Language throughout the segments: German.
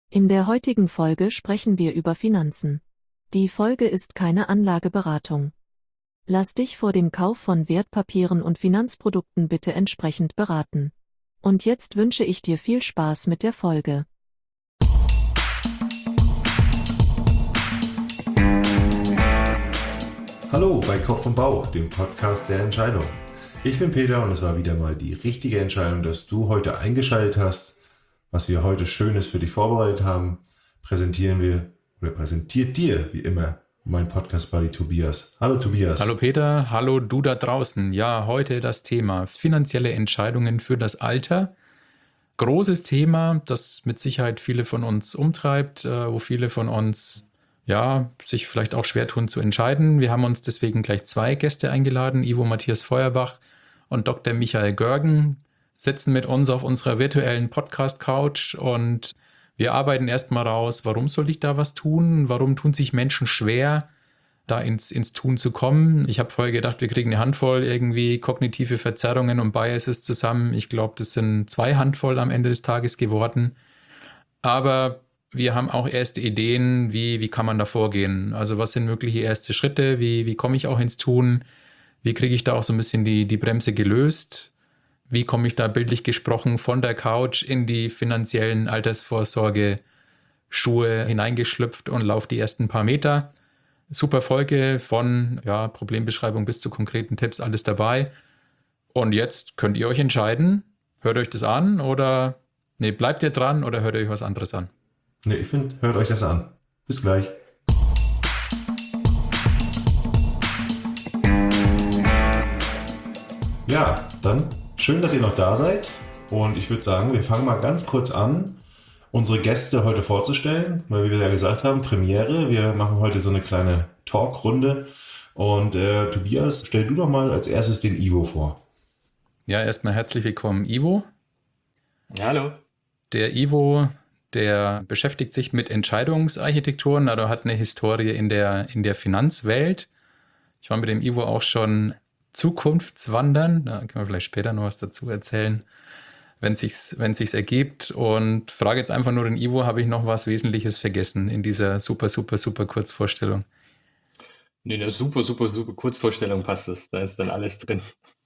In der heutigen Folge sprechen wir über Finanzen. Die Folge ist keine Anlageberatung. Lass dich vor dem Kauf von Wertpapieren und Finanzprodukten bitte entsprechend beraten. Und jetzt wünsche ich dir viel Spaß mit der Folge. Hallo bei Kopf und Bauch, dem Podcast der Entscheidung. Ich bin Peter und es war wieder mal die richtige Entscheidung, dass du heute eingeschaltet hast. Was wir heute Schönes für dich vorbereitet haben, präsentiert dir wie immer mein Podcast-Buddy Tobias. Hallo Tobias. Hallo Peter, hallo du da draußen. Ja, heute das Thema finanzielle Entscheidungen für das Alter. Großes Thema, das mit Sicherheit viele von uns umtreibt, wo viele von uns sich vielleicht auch schwer tun zu entscheiden. Wir haben uns deswegen gleich 2 Gäste eingeladen, Ivo Matthias Feuerbach und Dr. Michael Görgen, sitzen mit uns auf unserer virtuellen Podcast-Couch und wir arbeiten erstmal raus, warum soll ich da was tun? Warum tun sich Menschen schwer, da ins Tun zu kommen? Ich habe vorher gedacht, wir kriegen eine Handvoll irgendwie kognitive Verzerrungen und Biases zusammen. Ich glaube, das sind 2 Handvoll am Ende des Tages geworden. Aber wir haben auch erste Ideen, wie kann man da vorgehen? Also was sind mögliche erste Schritte? Wie komme ich auch ins Tun? Wie kriege ich da auch so ein bisschen die Bremse gelöst? Wie komme ich da bildlich gesprochen von der Couch in die finanziellen Altersvorsorge-Schuhe hineingeschlüpft und laufe die ersten paar Meter? Super Folge von Problembeschreibung bis zu konkreten Tipps, alles dabei. Und jetzt könnt ihr euch entscheiden, hört euch das an oder bleibt ihr dran oder hört euch was anderes an? Ich finde, hört euch das an. Bis gleich. Ja, dann schön, dass ihr noch da seid und ich würde sagen, wir fangen mal ganz kurz an, unsere Gäste heute vorzustellen, weil wie wir ja gesagt haben, Premiere, wir machen heute so eine kleine Talkrunde und Tobias, stell du doch mal als erstes den Ivo vor. Ja, erstmal herzlich willkommen, Ivo. Hallo. Der Ivo, der beschäftigt sich mit Entscheidungsarchitekturen, also hat eine Historie in der Finanzwelt. Ich war mit dem Ivo auch schon Zukunftswandern, da können wir vielleicht später noch was dazu erzählen, wenn sich's ergibt. Und frage jetzt einfach nur den Ivo, habe ich noch was Wesentliches vergessen in dieser super Kurzvorstellung? Nee, eine super Kurzvorstellung passt es. Da ist dann alles drin.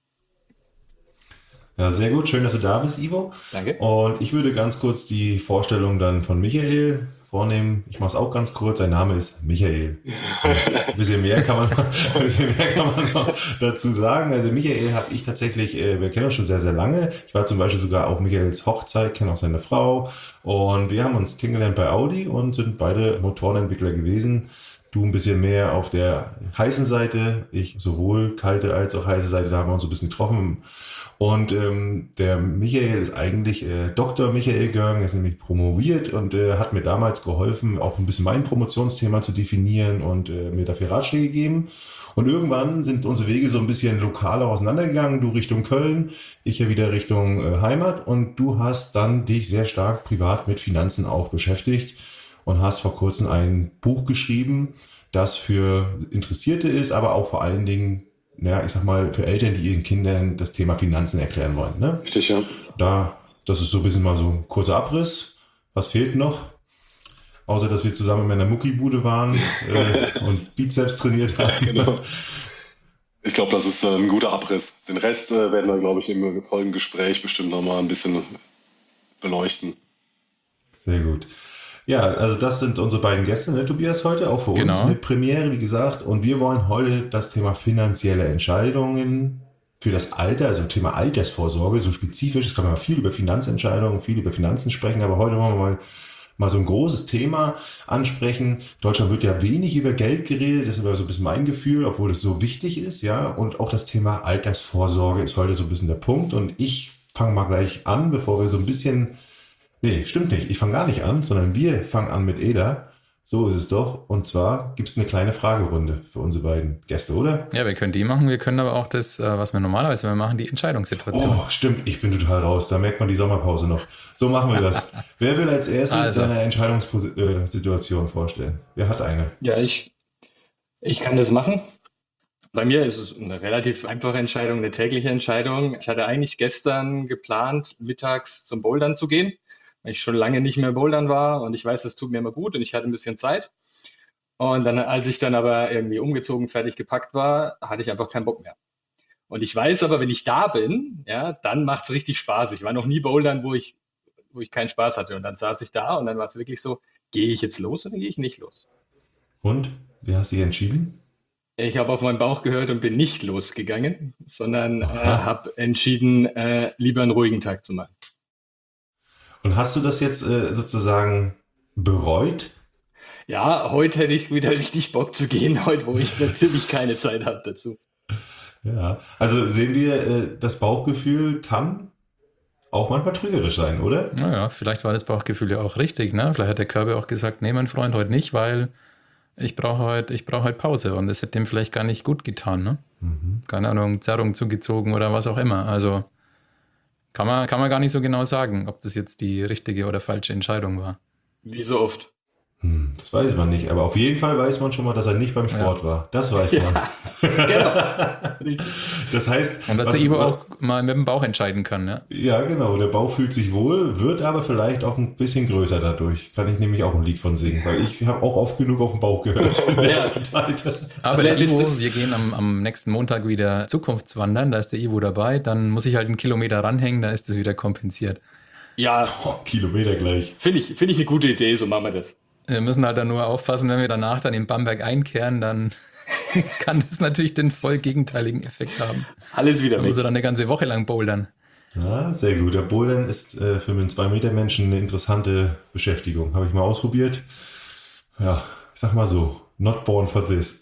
Ja, sehr gut. Schön, dass du da bist, Ivo. Danke. Und ich würde ganz kurz die Vorstellung dann von Michael vornehmen. Ich mache es auch ganz kurz. Sein Name ist Michael. Ein bisschen mehr kann man noch dazu sagen. Also Michael habe ich tatsächlich, wir kennen uns schon sehr, sehr lange. Ich war zum Beispiel sogar auf Michaels Hochzeit, kenne auch seine Frau. Und wir haben uns kennengelernt bei Audi und sind beide Motorenentwickler gewesen. Du ein bisschen mehr auf der heißen Seite, ich sowohl kalte als auch heiße Seite, da haben wir uns so ein bisschen getroffen. Und der Michael ist eigentlich Dr. Michael Görgen, ist nämlich promoviert und hat mir damals geholfen, auch ein bisschen mein Promotionsthema zu definieren und mir dafür Ratschläge gegeben. Und irgendwann sind unsere Wege so ein bisschen lokaler auseinandergegangen, du Richtung Köln, ich ja wieder Richtung Heimat und du hast dann dich sehr stark privat mit Finanzen auch beschäftigt und hast vor kurzem ein Buch geschrieben, das für Interessierte ist, aber auch vor allen Dingen ich sag mal, für Eltern, die ihren Kindern das Thema Finanzen erklären wollen. Ne? Richtig, ja. Das ist so ein bisschen mal so ein kurzer Abriss. Was fehlt noch? Außer, dass wir zusammen in einer Muckibude waren und Bizeps trainiert haben. Genau. Ich glaube, das ist ein guter Abriss. Den Rest werden wir, glaube ich, im folgenden Gespräch bestimmt nochmal ein bisschen beleuchten. Sehr gut. Ja, also das sind unsere beiden Gäste, ne, Tobias, heute, auch für uns mit Premiere, wie gesagt. Und wir wollen heute das Thema finanzielle Entscheidungen für das Alter, also Thema Altersvorsorge, so spezifisch. Es kann man viel über Finanzentscheidungen, viel über Finanzen sprechen, aber heute wollen wir mal so ein großes Thema ansprechen. In Deutschland wird ja wenig über Geld geredet, das ist aber so ein bisschen mein Gefühl, obwohl es so wichtig ist, ja. Und auch das Thema Altersvorsorge ist heute so ein bisschen der Punkt. Und ich fange mal gleich an, bevor wir so ein bisschen... Nee, stimmt nicht. Ich fange gar nicht an, sondern wir fangen an mit Eda. So ist es doch. Und zwar gibt es eine kleine Fragerunde für unsere beiden Gäste, oder? Ja, wir können die machen. Wir können aber auch das, was wir normalerweise machen, die Entscheidungssituation. Oh, stimmt. Ich bin total raus. Da merkt man die Sommerpause noch. So machen wir das. Wer will als erstes seine Entscheidungssituation vorstellen? Wer hat eine? Ja, ich kann das machen. Bei mir ist es eine relativ einfache Entscheidung, eine tägliche Entscheidung. Ich hatte eigentlich gestern geplant, mittags zum Bouldern zu gehen. weil ich schon lange nicht mehr bouldern war und ich weiß, das tut mir immer gut und ich hatte ein bisschen Zeit. Und dann, als ich dann aber irgendwie umgezogen, fertig gepackt war, hatte ich einfach keinen Bock mehr. Und ich weiß aber, wenn ich da bin, ja, dann macht's richtig Spaß. Ich war noch nie bouldern, wo ich keinen Spaß hatte. Und dann saß ich da und dann war es wirklich so, gehe ich jetzt los oder gehe ich nicht los? Und wie hast du dich entschieden? Ich habe auf meinen Bauch gehört und bin nicht losgegangen, sondern Aha. habe entschieden, lieber einen ruhigen Tag zu machen. Und hast du das jetzt sozusagen bereut? Ja, heute hätte ich wieder richtig Bock zu gehen, heute, wo ich natürlich keine Zeit habe dazu. Ja. Also sehen wir, das Bauchgefühl kann auch manchmal trügerisch sein, oder? Naja, vielleicht war das Bauchgefühl ja auch richtig, ne? Vielleicht hat der Körper auch gesagt, nee, mein Freund, heute nicht, weil ich brauche heute Pause. Und das hätte dem vielleicht gar nicht gut getan, ne? Mhm. Keine Ahnung, Zerrung zugezogen oder was auch immer. Also kann man gar nicht so genau sagen, ob das jetzt die richtige oder falsche Entscheidung war. Wie so oft. Das weiß man nicht, aber auf jeden Fall weiß man schon mal, dass er nicht beim Sport war. Das weiß man. Genau. Das heißt, Und dass der Ivo auch mal mit dem Bauch entscheiden kann, ne? ja, genau, der Bauch fühlt sich wohl, wird aber vielleicht auch ein bisschen größer dadurch. Kann ich nämlich auch ein Lied von singen, weil ich habe auch oft genug auf den Bauch gehört in letzter Zeit. Aber der Vielleicht ist Ivo, es- wir gehen am nächsten Montag wieder Zukunftswandern, da ist der Ivo dabei, dann muss ich halt einen Kilometer ranhängen, dann ist das wieder kompensiert. Ja, Oh, Kilometer gleich. finde ich eine gute Idee, so machen wir das. Wir müssen halt dann nur aufpassen, wenn wir danach dann in Bamberg einkehren, dann kann das natürlich den voll gegenteiligen Effekt haben. Alles wieder Dann muss er weg. dann eine ganze Woche lang bouldern. Ja, sehr gut. Der Bouldern ist für einen 2-Meter-Menschen eine interessante Beschäftigung. Habe ich mal ausprobiert. Ja, ich sag mal so, not born for this.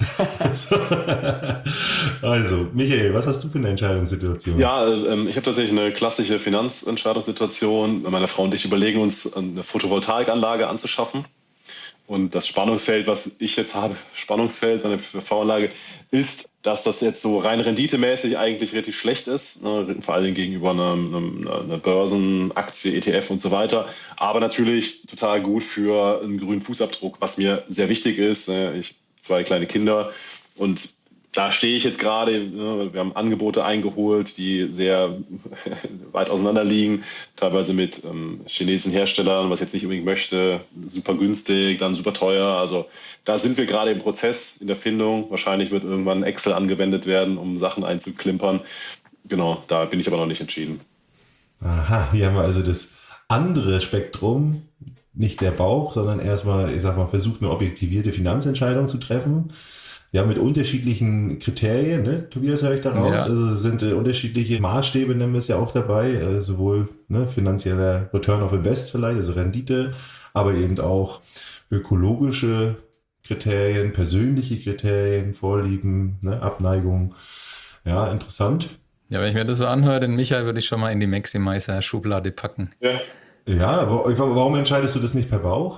Also, Michael, was hast du für eine Entscheidungssituation? Ja, ich habe tatsächlich eine klassische Finanzentscheidungssituation. Meine Frau und ich überlegen uns, eine Photovoltaikanlage anzuschaffen. Und das Spannungsfeld, was ich jetzt habe, Spannungsfeld, meine PV-Anlage, ist, dass das jetzt so rein renditemäßig eigentlich relativ schlecht ist, ne, vor allem gegenüber einer Börsenaktie, ETF und so weiter. Aber natürlich total gut für einen grünen Fußabdruck, was mir sehr wichtig ist. Ich habe 2 kleine Kinder und da stehe ich jetzt gerade, wir haben Angebote eingeholt, die sehr weit auseinander liegen, teilweise mit chinesischen Herstellern, was ich jetzt nicht unbedingt möchte, super günstig, dann super teuer. Also da sind wir gerade im Prozess, in der Findung. Wahrscheinlich wird irgendwann Excel angewendet werden, um Sachen einzuklimpern. Genau, da bin ich aber noch nicht entschieden. Aha, hier haben wir also das andere Spektrum, nicht der Bauch, sondern erstmal, ich sag mal, versucht eine objektivierte Finanzentscheidung zu treffen. Ja, mit unterschiedlichen Kriterien, ne? Tobias, höre ich daraus. Ja. Also sind unterschiedliche Maßstäbe, nennen wir es ja auch dabei, sowohl finanzieller Return of Invest vielleicht, also Rendite, aber eben auch ökologische Kriterien, persönliche Kriterien, Vorlieben, ne? Abneigung. Ja, interessant. Ja, wenn ich mir das so anhöre, den Michael würde ich schon mal in die Maximizer-Schublade packen. Ja. Ja, aber warum entscheidest du das nicht per Bauch?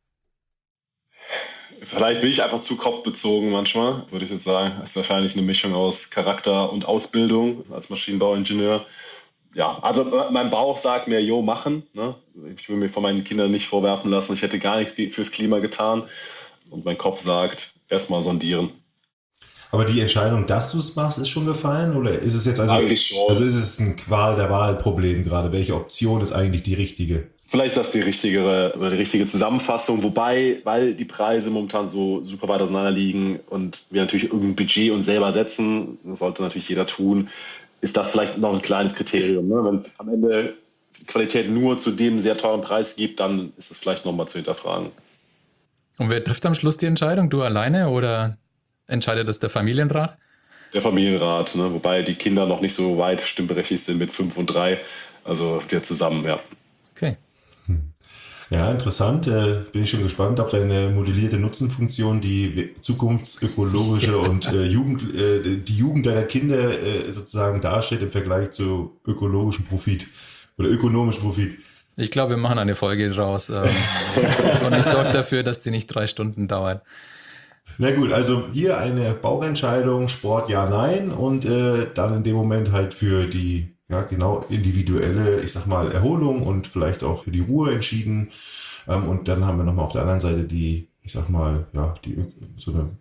Vielleicht bin ich einfach zu kopfbezogen manchmal, würde ich jetzt sagen. Das ist wahrscheinlich eine Mischung aus Charakter und Ausbildung als Maschinenbauingenieur. Ja, also mein Bauch sagt mir, jo, machen. Ne? Ich will mir von meinen Kindern nicht vorwerfen lassen, ich hätte gar nichts fürs Klima getan. Und mein Kopf sagt, erstmal sondieren. Aber die Entscheidung, dass du es machst, ist schon gefallen? Oder ist es jetzt Eigentlich schon. also ist es ein Qual der Wahl-Problem gerade? Welche Option ist eigentlich die richtige? Vielleicht ist das die richtige Zusammenfassung, wobei, weil die Preise momentan so super weit auseinander liegen und wir natürlich irgendein Budget uns selber setzen, das sollte natürlich jeder tun, ist das vielleicht noch ein kleines Kriterium. Ne? Wenn es am Ende Qualität nur zu dem sehr teuren Preis gibt, dann ist es vielleicht nochmal zu hinterfragen. Und wer trifft am Schluss die Entscheidung? Du alleine oder entscheidet das der Familienrat? Der Familienrat, ne? Wobei die Kinder noch nicht so weit stimmberechtigt sind mit 5 und 3, also wir zusammen, ja. Okay. Ja, interessant. Bin ich schon gespannt auf deine modellierte Nutzenfunktion, die zukunftsökologische und die Jugend deiner Kinder sozusagen darstellt im Vergleich zu ökologischem Profit oder ökonomischem Profit. Ich glaube, wir machen eine Folge draus. Und ich sorge dafür, dass die nicht 3 Stunden dauert. Na gut, also hier eine Bauchentscheidung, Sport ja, nein und dann in dem Moment halt für die individuelle, ich sag mal, Erholung und vielleicht auch für die Ruhe entschieden. Und dann haben wir nochmal auf der anderen Seite die, ich sag mal, so eine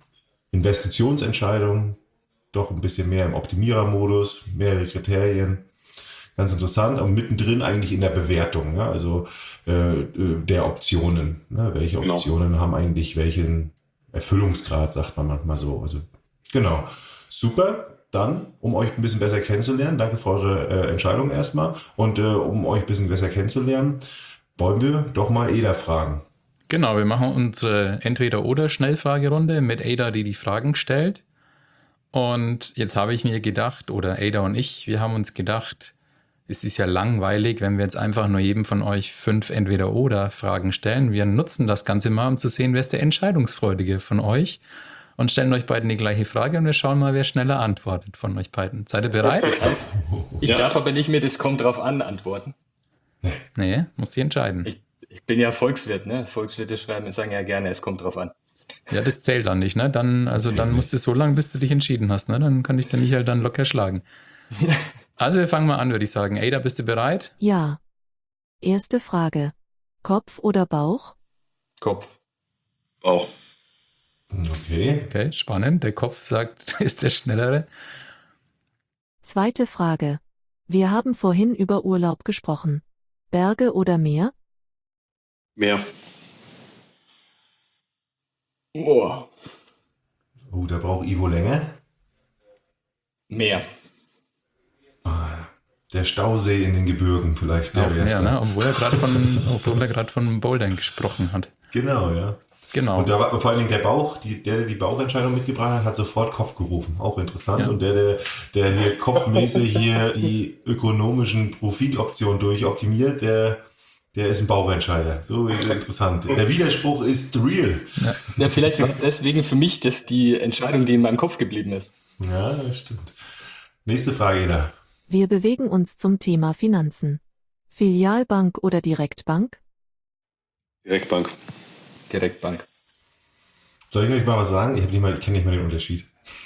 Investitionsentscheidung, doch ein bisschen mehr im Optimierermodus, mehrere Kriterien. ganz interessant, aber mittendrin eigentlich in der Bewertung, ja? Also der Optionen. Ne? Welche Optionen haben eigentlich welchen Erfüllungsgrad, sagt man manchmal so. Also genau, super. Dann, um euch ein bisschen besser kennenzulernen, danke für eure Entscheidung erstmal. Und um euch ein bisschen besser kennenzulernen, wollen wir doch mal Ada fragen. Genau, wir machen unsere Entweder-oder-Schnellfragerunde mit Ada, die Fragen stellt. Und jetzt habe ich mir gedacht, oder Ada und ich, wir haben uns gedacht, es ist ja langweilig, wenn wir jetzt einfach nur jedem von euch 5 Entweder-oder-Fragen stellen. Wir nutzen das Ganze mal, um zu sehen, wer ist der Entscheidungsfreudige von euch. Und stellen euch beiden die gleiche Frage und wir schauen mal, wer schneller antwortet von euch beiden. Seid ihr bereit? Das heißt, ich darf aber nicht mehr das kommt drauf an antworten. Nee, musst dich entscheiden. Ich bin ja Volkswirt, ne? Volkswirte sagen ja gerne, es kommt drauf an. Ja, das zählt dann nicht, ne? Dann musst du so lange, bis du dich entschieden hast, ne? Dann kann dich der Michael dann locker schlagen. Also wir fangen mal an, würde ich sagen. Ada, bist du bereit? Ja. Erste Frage. Kopf oder Bauch? Kopf. Bauch. Okay. Okay, spannend. Der Kopf sagt, ist der Schnellere. Zweite Frage. Wir haben vorhin über Urlaub gesprochen. Berge oder Meer? Meer. Oh, Da braucht Ivo länger. mehr. Der Stausee in den Gebirgen vielleicht. Auch mehr, ne? Obwohl er gerade von Bouldern gesprochen hat. Genau, ja. Genau. Und da war vor allen Dingen der Bauch, der die Bauchentscheidung mitgebracht hat, hat sofort Kopf gerufen. Auch interessant. Ja. Und der hier kopfmäßig hier die ökonomischen Profitoptionen durchoptimiert, der ist ein Bauchentscheider. So interessant. Der Widerspruch ist real. Ja, vielleicht war deswegen für mich das die Entscheidung, die in meinem Kopf geblieben ist. Ja, das stimmt. Nächste Frage, Eda. Wir bewegen uns zum Thema Finanzen. Filialbank oder Direktbank? Direktbank. Direktbank. Soll ich euch mal was sagen? Ich kenne nicht mal den Unterschied.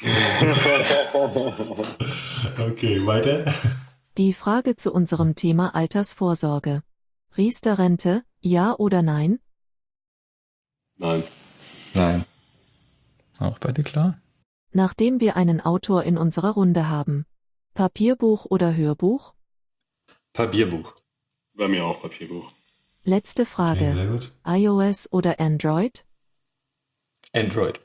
Okay, weiter. Die Frage zu unserem Thema Altersvorsorge. Riester-Rente, ja oder nein? Nein. Nein. Auch bei dir klar? Nachdem wir einen Autor in unserer Runde haben. Papierbuch oder Hörbuch? Papierbuch. Bei mir auch Papierbuch. Letzte Okay, Frage. sehr gut. iOS oder Android? Android.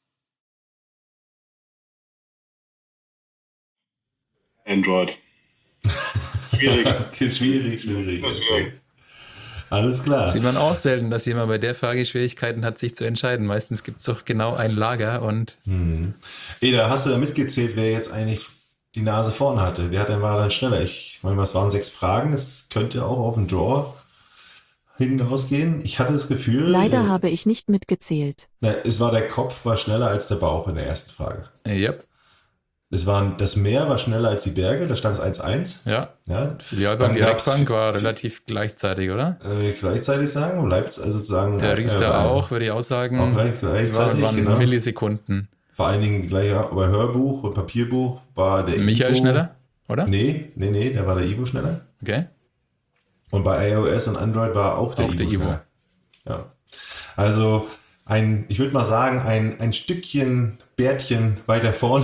Android. Schwierig. Okay, schwierig. Okay. Alles klar. Sieht man auch selten, dass jemand bei der Frage Schwierigkeiten hat, sich zu entscheiden. Meistens gibt es doch genau ein Lager und... Eda, hast du da mitgezählt, wer jetzt eigentlich die Nase vorne hatte? War dann schneller? Ich meine, was waren 6 Fragen? Es könnte auch auf den Draw hinausgehen. Ich hatte das Gefühl... Leider habe ich nicht mitgezählt. Der Kopf war schneller als der Bauch in der ersten Frage. Yep. Das Meer war schneller als die Berge, da stand es 1-1. Ja. Dann Filialbank, Direktbank war relativ gleichzeitig, oder? Gleichzeitig sagen, bleibt sozusagen... Der Riester auch, würde ich auch sagen. Auch gleichzeitig, waren genau. Millisekunden. Vor allen Dingen gleich bei Hörbuch und Papierbuch war der Michael Ivo schneller, oder? Nee, da war der Ivo schneller. Okay. Und bei iOS und Android war auch der Ivo schneller. Ja. Also ich würde mal sagen, ein Stückchen Bärtchen weiter vorne.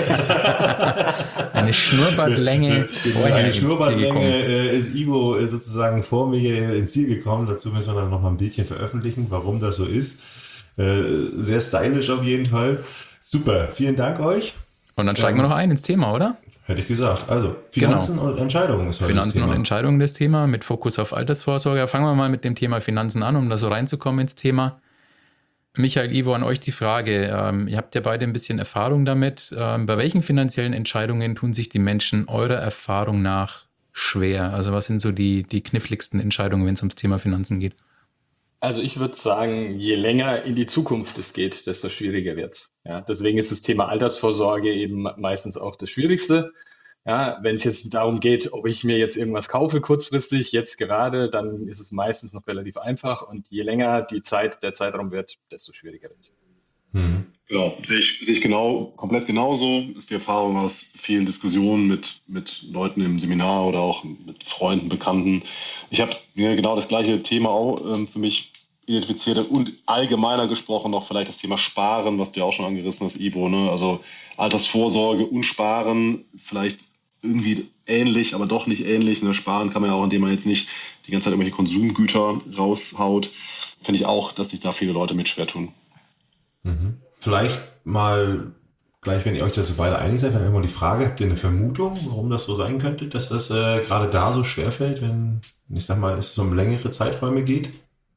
Eine Schnurrbartlänge Eine Schnurrbartlänge ist Ivo sozusagen vor Michael ins Ziel gekommen. Dazu müssen wir dann noch mal ein Bildchen veröffentlichen, warum das so ist. Sehr stylisch auf jeden Fall. Super, vielen Dank euch. Und dann steigen wir noch ein ins Thema, oder? Hätte ich gesagt. Also Finanzen und Entscheidungen ist heute Finanzen das Thema. und Entscheidungen das Thema mit Fokus auf Altersvorsorge. Fangen wir mal mit dem Thema Finanzen an, um da so reinzukommen ins Thema. Michael, Ivo, an euch die Frage. Ihr habt ja beide ein bisschen Erfahrung damit. Bei welchen finanziellen Entscheidungen tun sich die Menschen eurer Erfahrung nach schwer? Also was sind so die kniffligsten Entscheidungen, wenn es ums Thema Finanzen geht? Also ich würde sagen, je länger in die Zukunft es geht, desto schwieriger wird's. Ja, deswegen ist das Thema Altersvorsorge eben meistens auch das Schwierigste. Ja, wenn es jetzt darum geht, ob ich mir jetzt irgendwas kaufe kurzfristig, jetzt gerade, dann ist es meistens noch relativ einfach. Und je länger der Zeitraum wird, desto schwieriger wird es. Genau, sehe ich komplett genauso. Ist die Erfahrung aus vielen Diskussionen mit Leuten im Seminar oder auch mit Freunden, Bekannten. Ich habe genau das gleiche Thema auch für mich identifiziert und allgemeiner gesprochen noch vielleicht das Thema Sparen, was du ja auch schon angerissen hast, Ivo. Ne? Also Altersvorsorge und Sparen, vielleicht irgendwie ähnlich, aber doch nicht ähnlich. Ne? Sparen kann man ja auch, indem man jetzt nicht die ganze Zeit irgendwelche Konsumgüter raushaut. Finde ich auch, dass sich da viele Leute mit schwer tun. Mhm. Vielleicht mal gleich, wenn ihr euch das so beide einig seid, dann immer die Frage, habt ihr eine Vermutung, warum das so sein könnte, dass das gerade da so schwer fällt, wenn, ich sag mal, es um längere Zeiträume geht?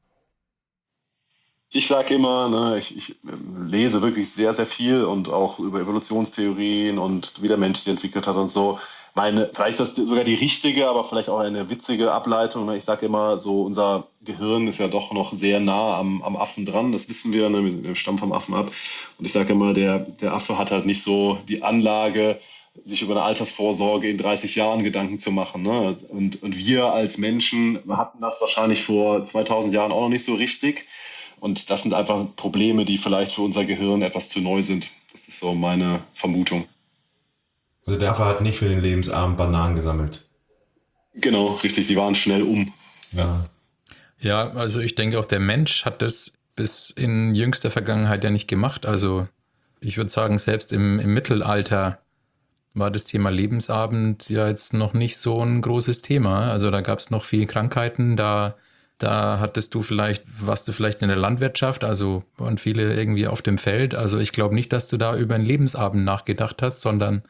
Ich sage immer, ne, ich lese wirklich sehr, sehr viel und auch über Evolutionstheorien und wie der Mensch sich entwickelt hat und so. Vielleicht ist das sogar die richtige, aber vielleicht auch eine witzige Ableitung. Ne? Ich sage immer, so unser Gehirn ist ja doch noch sehr nah am Affen dran. Das wissen wir, ne? Wir stammen vom Affen ab. Und ich sage immer, der Affe hat halt nicht so die Anlage, sich über eine Altersvorsorge in 30 Jahren Gedanken zu machen. Ne? Und wir als Menschen hatten das wahrscheinlich vor 2000 Jahren auch noch nicht so richtig. Und das sind einfach Probleme, die vielleicht für unser Gehirn etwas zu neu sind. Das ist so meine Vermutung. Also der Affe hat nicht für den Lebensabend Bananen gesammelt. Genau, richtig. Sie waren schnell um. Ja. Ja, also ich denke auch, der Mensch hat das bis in jüngster Vergangenheit ja nicht gemacht. Also ich würde sagen, selbst im Mittelalter war das Thema Lebensabend ja jetzt noch nicht so ein großes Thema. Also da gab es noch viele Krankheiten, da warst du vielleicht in der Landwirtschaft, also und viele irgendwie auf dem Feld. Also ich glaube nicht, dass du da über einen Lebensabend nachgedacht hast, sondern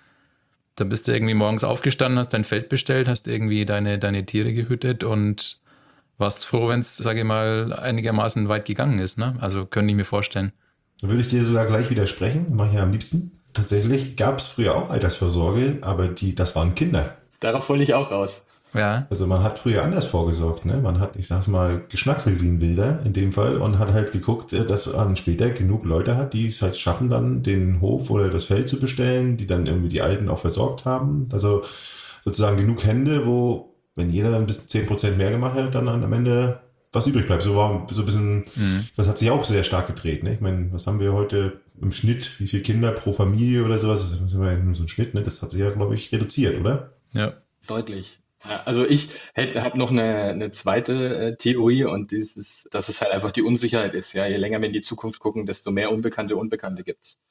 da bist du irgendwie morgens aufgestanden, hast dein Feld bestellt, hast irgendwie deine Tiere gehütet und warst froh, wenn es, sage ich mal, einigermaßen weit gegangen ist. Ne? Also könnte ich mir vorstellen. Da würde ich dir sogar gleich widersprechen, mache ich ja am liebsten. Tatsächlich gab es früher auch Altersvorsorge, aber das waren Kinder. Darauf wollte ich auch raus. Ja. Also man hat früher anders vorgesorgt, ne? Man hat, ich sag's mal, geschnackselt wie ein Wilder in dem Fall und hat halt geguckt, dass man später genug Leute hat, die es halt schaffen, dann den Hof oder das Feld zu bestellen, die dann irgendwie die Alten auch versorgt haben. Also sozusagen genug Hände, wo, wenn jeder ein bisschen 10% mehr gemacht hat, dann am Ende was übrig bleibt. So war so ein bisschen, das hat sich auch sehr stark gedreht, ne? Ich meine, was haben wir heute im Schnitt? Wie viele Kinder pro Familie oder sowas? Das ist ja nur so ein Schnitt, ne? Das hat sich ja, glaube ich, reduziert, oder? Ja. Deutlich. Ja, also ich habe noch eine zweite Theorie und dass es halt einfach die Unsicherheit ist. Ja, je länger wir in die Zukunft gucken, desto mehr Unbekannte gibt's.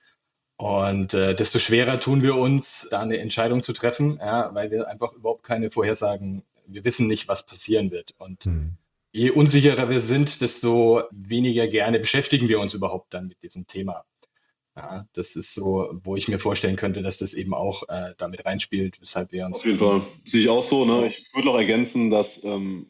Und desto schwerer tun wir uns, da eine Entscheidung zu treffen, ja, weil wir einfach überhaupt keine Vorhersagen, wir wissen nicht, was passieren wird. Und je unsicherer wir sind, desto weniger gerne beschäftigen wir uns überhaupt dann mit diesem Thema. Ja, das ist so, wo ich mir vorstellen könnte, dass das eben auch damit reinspielt, weshalb wir uns. Auf jeden Fall sehe ich auch so. Ne? Ich würde noch ergänzen, dass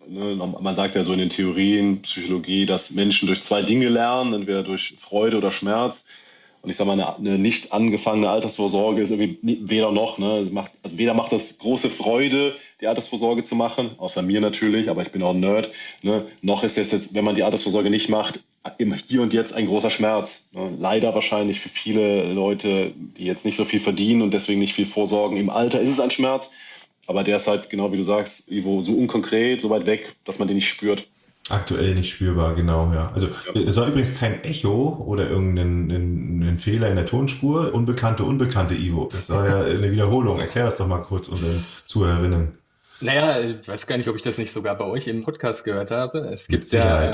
man sagt ja so in den Theorien, Psychologie, dass Menschen durch zwei Dinge lernen, entweder durch Freude oder Schmerz. Und ich sage mal, eine nicht angefangene Altersvorsorge ist irgendwie weder noch. Ne? Also weder macht das große Freude, die Altersvorsorge zu machen, außer mir natürlich, aber ich bin auch ein Nerd. Ne? Noch ist es jetzt, wenn man die Altersvorsorge nicht macht, immer hier und jetzt ein großer Schmerz. Ne? Leider wahrscheinlich für viele Leute, die jetzt nicht so viel verdienen und deswegen nicht viel vorsorgen. Im Alter ist es ein Schmerz, aber der ist halt, genau wie du sagst, Ivo, so unkonkret, so weit weg, dass man den nicht spürt. Aktuell nicht spürbar, genau, ja. Also das war übrigens kein Echo oder irgendein Fehler in der Tonspur. Unbekannte Ivo. Das war ja eine Wiederholung. Erklär das doch mal kurz unseren Zuhörerinnen. Naja, ich weiß gar nicht, ob ich das nicht sogar bei euch im Podcast gehört habe. Es gibt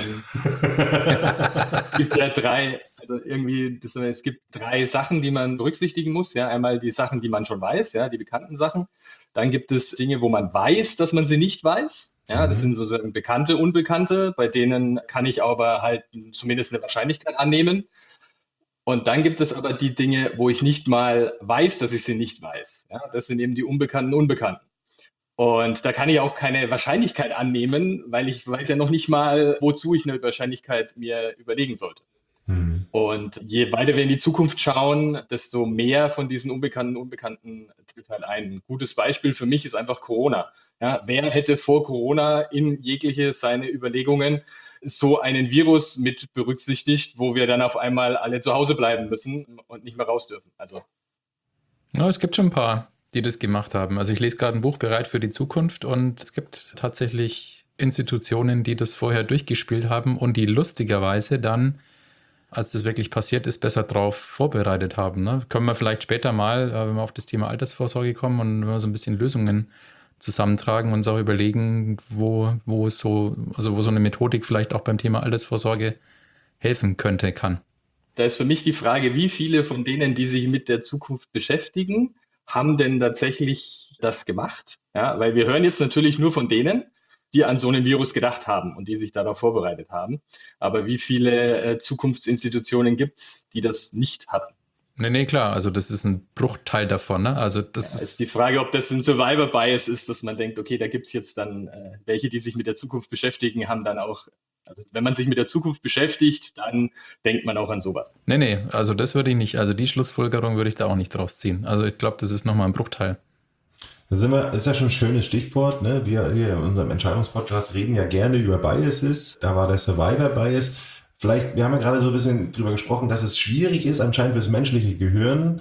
es gibt drei Sachen, die man berücksichtigen muss. Ja, einmal die Sachen, die man schon weiß, ja, die bekannten Sachen. Dann gibt es Dinge, wo man weiß, dass man sie nicht weiß. Ja, das sind sozusagen bekannte, unbekannte, bei denen kann ich aber halt zumindest eine Wahrscheinlichkeit annehmen. Und dann gibt es aber die Dinge, wo ich nicht mal weiß, dass ich sie nicht weiß. Ja, das sind eben die Unbekannten. Und da kann ich auch keine Wahrscheinlichkeit annehmen, weil ich weiß ja noch nicht mal, wozu ich eine Wahrscheinlichkeit mir überlegen sollte. Und je weiter wir in die Zukunft schauen, desto mehr von diesen Unbekannten tritt halt ein. Ein gutes Beispiel für mich ist einfach Corona. Ja, wer hätte vor Corona in jegliche seine Überlegungen so einen Virus mit berücksichtigt, wo wir dann auf einmal alle zu Hause bleiben müssen und nicht mehr raus dürfen? Also. Ja, es gibt schon ein paar, die das gemacht haben. Also ich lese gerade ein Buch Bereit für die Zukunft und es gibt tatsächlich Institutionen, die das vorher durchgespielt haben und die lustigerweise dann, als das wirklich passiert ist, besser drauf vorbereitet haben. Ne? Können wir vielleicht später mal, wenn wir auf das Thema Altersvorsorge kommen und wenn wir so ein bisschen Lösungen zusammentragen und uns auch überlegen, wo so eine Methodik vielleicht auch beim Thema Altersvorsorge helfen kann. Da ist für mich die Frage, wie viele von denen, die sich mit der Zukunft beschäftigen, haben denn tatsächlich das gemacht? Ja, weil wir hören jetzt natürlich nur von denen, die an so einen Virus gedacht haben und die sich darauf vorbereitet haben. Aber wie viele Zukunftsinstitutionen gibt es, die das nicht hatten? Nee, klar, also das ist ein Bruchteil davon, ne? Also das Ja, ist ist, die Frage, ob das ein Survivor-Bias ist, dass man denkt, okay, da gibt es jetzt dann welche, die sich mit der Zukunft beschäftigen, haben dann auch, also wenn man sich mit der Zukunft beschäftigt, dann denkt man auch an sowas. nee, also das würde ich nicht, also die Schlussfolgerung würde ich da auch nicht draus ziehen. Also ich glaube, das ist nochmal ein Bruchteil. Das ist ja schon ein schönes Stichwort. Ne? Wir hier in unserem Entscheidungspodcast reden ja gerne über Biases. Da war der Survivor-Bias. Wir haben ja gerade so ein bisschen drüber gesprochen, dass es schwierig ist, anscheinend fürs menschliche Gehirn,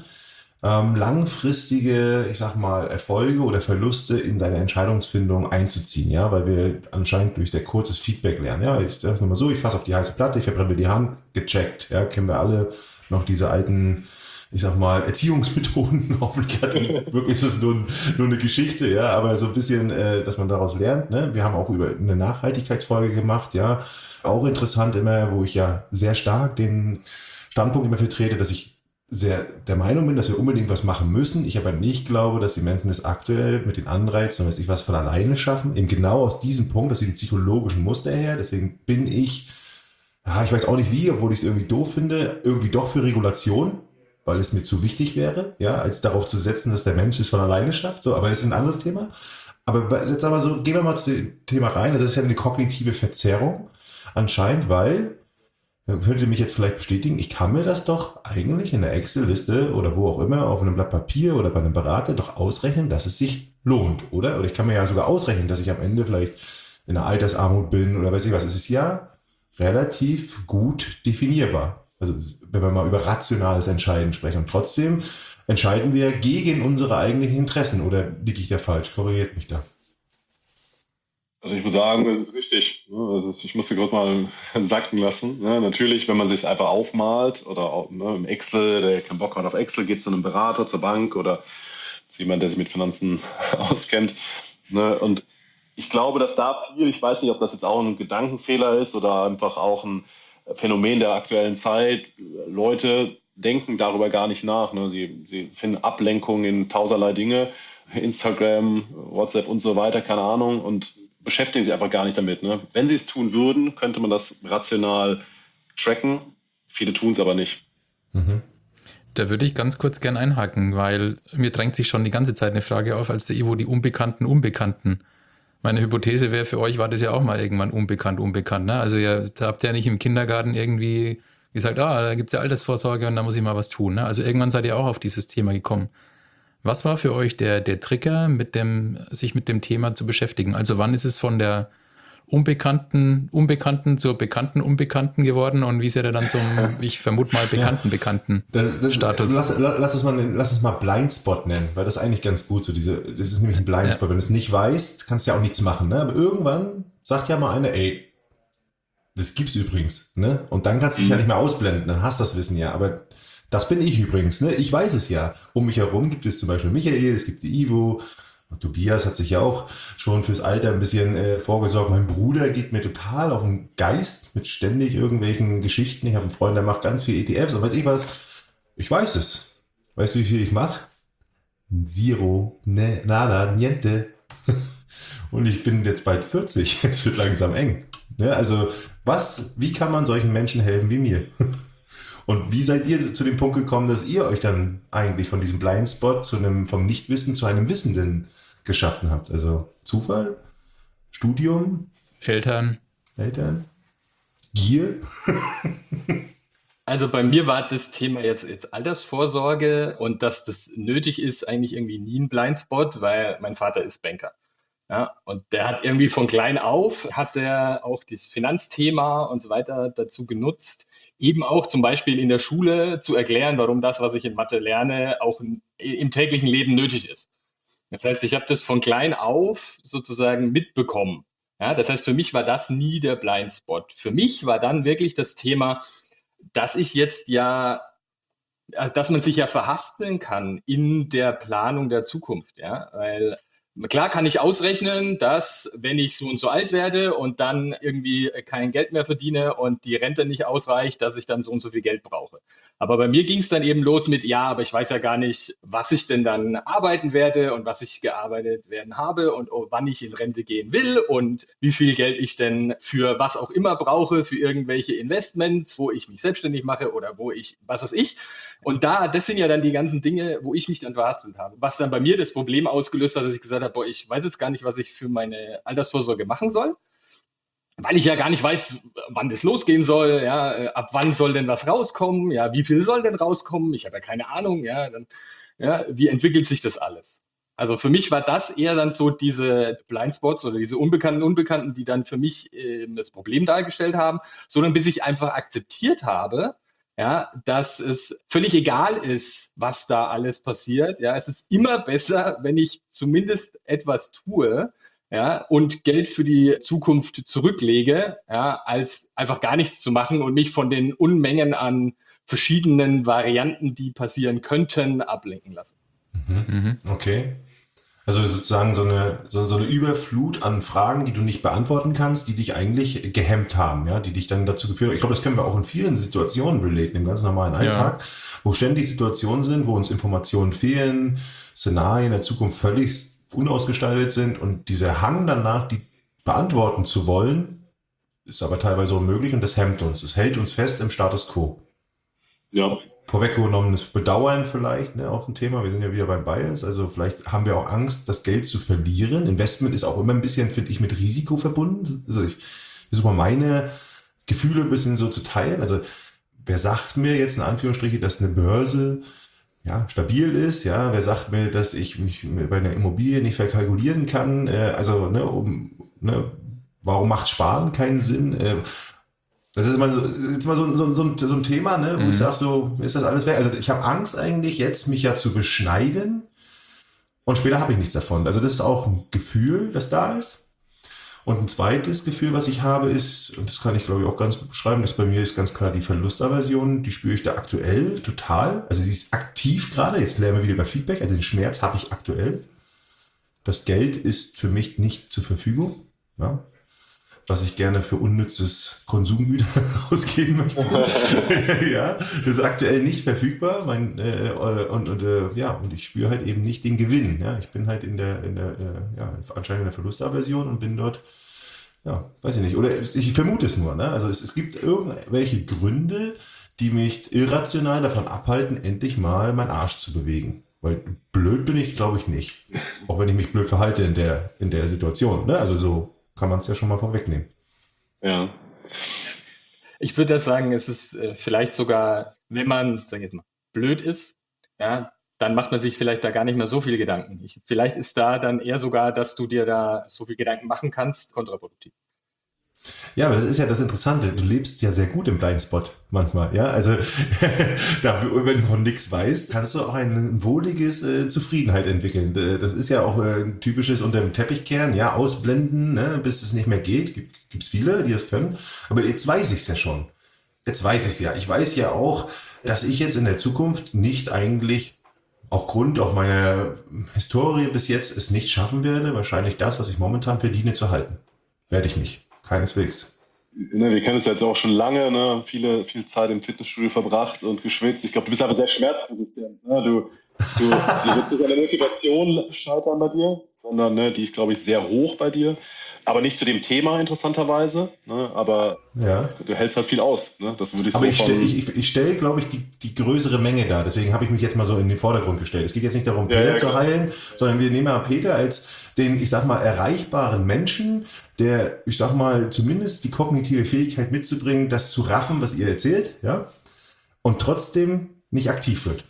langfristige, ich sag mal, Erfolge oder Verluste in deine Entscheidungsfindung einzuziehen, ja, weil wir anscheinend durch sehr kurzes Feedback lernen. Ja, ich sage es nochmal so, ich fasse auf die heiße Platte, ich verbrenne mir die Hand, gecheckt, ja, kennen wir alle noch diese alten, ich sag mal, Erziehungsmethoden. Hoffentlich wirklich ist es nur eine Geschichte, ja, aber so ein bisschen, dass man daraus lernt, ne? Wir haben auch über eine Nachhaltigkeitsfolge gemacht, ja, auch interessant immer, wo ich ja sehr stark den Standpunkt immer vertrete, dass ich sehr der Meinung bin, dass wir unbedingt was machen müssen. Ich aber nicht glaube, dass die Menschen es aktuell mit den Anreizen, weiß ich was, von alleine schaffen. Eben genau aus diesem Punkt, aus diesem psychologischen Muster her. Deswegen bin ich, ja, ich weiß auch nicht wie, obwohl ich es irgendwie doof finde, irgendwie doch für Regulation, weil es mir zu wichtig wäre, ja, als darauf zu setzen, dass der Mensch es von alleine schafft. So, aber das ist ein anderes Thema. Aber jetzt aber so, gehen wir mal zu dem Thema rein. Das ist ja eine kognitive Verzerrung anscheinend, weil könnt ihr mich jetzt vielleicht bestätigen, ich kann mir das doch eigentlich in der Excel-Liste oder wo auch immer, auf einem Blatt Papier oder bei einem Berater doch ausrechnen, dass es sich lohnt, oder? Oder ich kann mir ja sogar ausrechnen, dass ich am Ende vielleicht in einer Altersarmut bin oder weiß ich was. Es ist ja relativ gut definierbar. Also wenn wir mal über rationales Entscheiden sprechen. Und trotzdem entscheiden wir gegen unsere eigentlichen Interessen. Oder liege ich da falsch? Korrigiert mich da. Also ich muss sagen, das ist richtig. Ich musste gerade mal sacken lassen. Natürlich, wenn man sich einfach aufmalt oder auch, im Excel, der keinen Bock hat auf Excel, geht zu einem Berater, zur Bank oder zu jemand, der sich mit Finanzen auskennt. Und ich glaube, dass da viel, ich weiß nicht, ob das jetzt auch ein Gedankenfehler ist oder einfach auch ein Phänomen der aktuellen Zeit. Leute denken darüber gar nicht nach. Sie finden Ablenkung in tausenderlei Dinge, Instagram, WhatsApp und so weiter, keine Ahnung, und beschäftigen sich einfach gar nicht damit. Wenn sie es tun würden, könnte man das rational tracken. Viele tun es aber nicht. Mhm. Da würde ich ganz kurz gern einhaken, weil mir drängt sich schon die ganze Zeit eine Frage auf, als der Ivo die Unbekannten. Meine Hypothese wäre, für euch war das ja auch mal irgendwann unbekannt, ne? Also da habt ihr ja nicht im Kindergarten irgendwie gesagt, da gibt es ja Altersvorsorge und da muss ich mal was tun, ne? Also irgendwann seid ihr auch auf dieses Thema gekommen. Was war für euch der Trigger, sich mit dem Thema zu beschäftigen? Also wann ist es von der Unbekannten zur bekannten Unbekannten geworden und wie ist er dann zum, ich vermute mal, bekannten Status? Lass es mal Blindspot nennen, weil das eigentlich ganz gut so das ist nämlich ein Blindspot. Ja. Wenn du es nicht weißt, kannst du ja auch nichts machen, ne? Aber irgendwann sagt ja mal einer, ey, das gibt's übrigens, ne? Und dann kannst du es ja nicht mehr ausblenden, dann hast du das Wissen ja, aber das bin ich übrigens, ne? Ich weiß es ja. Um mich herum gibt es zum Beispiel Michael, es gibt die Ivo, und Tobias hat sich ja auch schon fürs Alter ein bisschen vorgesorgt. Mein Bruder geht mir total auf den Geist mit ständig irgendwelchen Geschichten. Ich habe einen Freund, der macht ganz viel ETFs und weiß ich was. Ich weiß es. Weißt du, wie viel ich mache? Zero, ne, nada, niente. Und ich bin jetzt bald 40. Es wird langsam eng. Ja, also wie kann man solchen Menschen helfen wie mir? Und wie seid ihr zu dem Punkt gekommen, dass ihr euch dann eigentlich von diesem Blindspot vom Nichtwissen zu einem Wissenden geschaffen habt? Also Zufall? Studium? Eltern? Gier? Also bei mir war das Thema jetzt Altersvorsorge und dass das nötig ist, eigentlich irgendwie nie ein Blindspot, weil mein Vater ist Banker. Ja, und der hat irgendwie von klein auf, hat er auch das Finanzthema und so weiter dazu genutzt, eben auch zum Beispiel in der Schule zu erklären, warum das, was ich in Mathe lerne, auch im täglichen Leben nötig ist. Das heißt, ich habe das von klein auf sozusagen mitbekommen. Ja, das heißt, für mich war das nie der Blindspot. Für mich war dann wirklich das Thema, dass man sich ja verhaspeln kann in der Planung der Zukunft. Ja, weil klar kann ich ausrechnen, dass wenn ich so und so alt werde und dann irgendwie kein Geld mehr verdiene und die Rente nicht ausreicht, dass ich dann so und so viel Geld brauche. Aber bei mir ging es dann eben los mit, ja, aber ich weiß ja gar nicht, was ich denn dann arbeiten werde und was ich gearbeitet werden habe und wann ich in Rente gehen will und wie viel Geld ich denn für was auch immer brauche, für irgendwelche Investments, wo ich mich selbstständig mache oder wo ich, was weiß ich. Und das sind ja dann die ganzen Dinge, wo ich mich dann verhaspelt habe. Was dann bei mir das Problem ausgelöst hat, dass ich gesagt habe, boah, ich weiß jetzt gar nicht, was ich für meine Altersvorsorge machen soll. Weil ich ja gar nicht weiß, wann das losgehen soll, ja, ab wann soll denn was rauskommen, ja, wie viel soll denn rauskommen, ich habe ja keine Ahnung, ja, dann, ja, wie entwickelt sich das alles? Also für mich war das eher dann so diese Blindspots oder diese Unbekannten, die dann für mich das Problem dargestellt haben, sondern bis ich einfach akzeptiert habe, ja, dass es völlig egal ist, was da alles passiert, ja, es ist immer besser, wenn ich zumindest etwas tue, ja, und Geld für die Zukunft zurücklege, ja, als einfach gar nichts zu machen und mich von den Unmengen an verschiedenen Varianten, die passieren könnten, ablenken lassen. Okay. Also sozusagen so eine Überflut an Fragen, die du nicht beantworten kannst, die dich eigentlich gehemmt haben, ja, die dich dann dazu geführt haben. Ich glaube, das können wir auch in vielen Situationen relaten, im ganz normalen Alltag, wo ständig Situationen sind, wo uns Informationen fehlen, Szenarien der Zukunft völlig unausgestaltet sind und dieser Hang danach, die beantworten zu wollen, ist aber teilweise unmöglich und das hemmt uns. Es hält uns fest im Status quo. Ja. Vorweggenommenes Bedauern vielleicht, ne, auch ein Thema. Wir sind ja wieder beim Bias, also vielleicht haben wir auch Angst, das Geld zu verlieren. Investment ist auch immer ein bisschen, finde ich, mit Risiko verbunden. Also ich versuche mal meine Gefühle ein bisschen so zu teilen. Also wer sagt mir jetzt in Anführungsstrichen, dass eine Börse stabil ist, ja, wer sagt mir, dass ich mich bei einer Immobilie nicht verkalkulieren kann, warum macht Sparen keinen Sinn? Das ist immer so ein Thema, ne, wo ich sage, so, ist das alles weg? Also ich habe Angst eigentlich jetzt, mich ja zu beschneiden und später habe ich nichts davon. Also das ist auch ein Gefühl, das da ist. Und ein zweites Gefühl, was ich habe, ist, und das kann ich glaube ich auch ganz gut beschreiben, das bei mir ist ganz klar die Verlustaversion, die spüre ich da aktuell total. Also sie ist aktiv gerade, jetzt lernen wir wieder über Feedback, also den Schmerz habe ich aktuell. Das Geld ist für mich nicht zur Verfügung, ja, was ich gerne für unnützes Konsumgüter ausgeben möchte. Ja, das ist aktuell nicht verfügbar. Und ich spüre halt eben nicht den Gewinn. Ja, ich bin halt anscheinend in der Verlustaversion und bin dort, ja, weiß ich nicht. Oder ich vermute es nur. Ne? Also es gibt irgendwelche Gründe, die mich irrational davon abhalten, endlich mal meinen Arsch zu bewegen. Weil blöd bin ich, glaube ich, nicht. Auch wenn ich mich blöd verhalte in der Situation. Ne? Also so kann man es ja schon mal vorwegnehmen. Ja. Ich würde sagen, es ist vielleicht sogar, wenn man, sagen wir jetzt mal, blöd ist, ja, dann macht man sich vielleicht da gar nicht mehr so viele Gedanken. Vielleicht ist da dann eher sogar, dass du dir da so viel Gedanken machen kannst, kontraproduktiv. Ja, aber das ist ja das Interessante. Du lebst ja sehr gut im Blindspot manchmal. Ja, also wenn du von nichts weißt, kannst du auch ein wohliges Zufriedenheit entwickeln. Das ist ja auch ein typisches unter dem Teppichkern, ja, ausblenden, ne, bis es nicht mehr geht. Gibt's viele, die das können. Aber jetzt weiß ich es ja schon. Jetzt weiß ich es ja. Ich weiß ja auch, dass ich jetzt in der Zukunft nicht eigentlich aufgrund auch meiner Historie bis jetzt es nicht schaffen werde, wahrscheinlich das, was ich momentan verdiene, zu halten. Werde ich nicht. Keineswegs. Ne, wir kennen es jetzt auch schon lange, ne? Viel Zeit im Fitnessstudio verbracht und geschwitzt. Ich glaube, du bist aber sehr schmerzresistent. Ne? Du wird nicht an der Motivation scheitern bei dir, sondern ne, die ist, glaube ich, sehr hoch bei dir. Aber nicht zu dem Thema interessanterweise. Ne? Aber ja. Du hältst halt viel aus. Ne? Das würde ich aber so ich stelle, glaube ich, die größere Menge dar. Deswegen habe ich mich jetzt mal so in den Vordergrund gestellt. Es geht jetzt nicht darum, Peter zu heilen, sondern wir nehmen mal Peter als den, ich sag mal, erreichbaren Menschen, der, ich sag mal, zumindest die kognitive Fähigkeit mitzubringen, das zu raffen, was ihr erzählt, ja, und trotzdem nicht aktiv wird.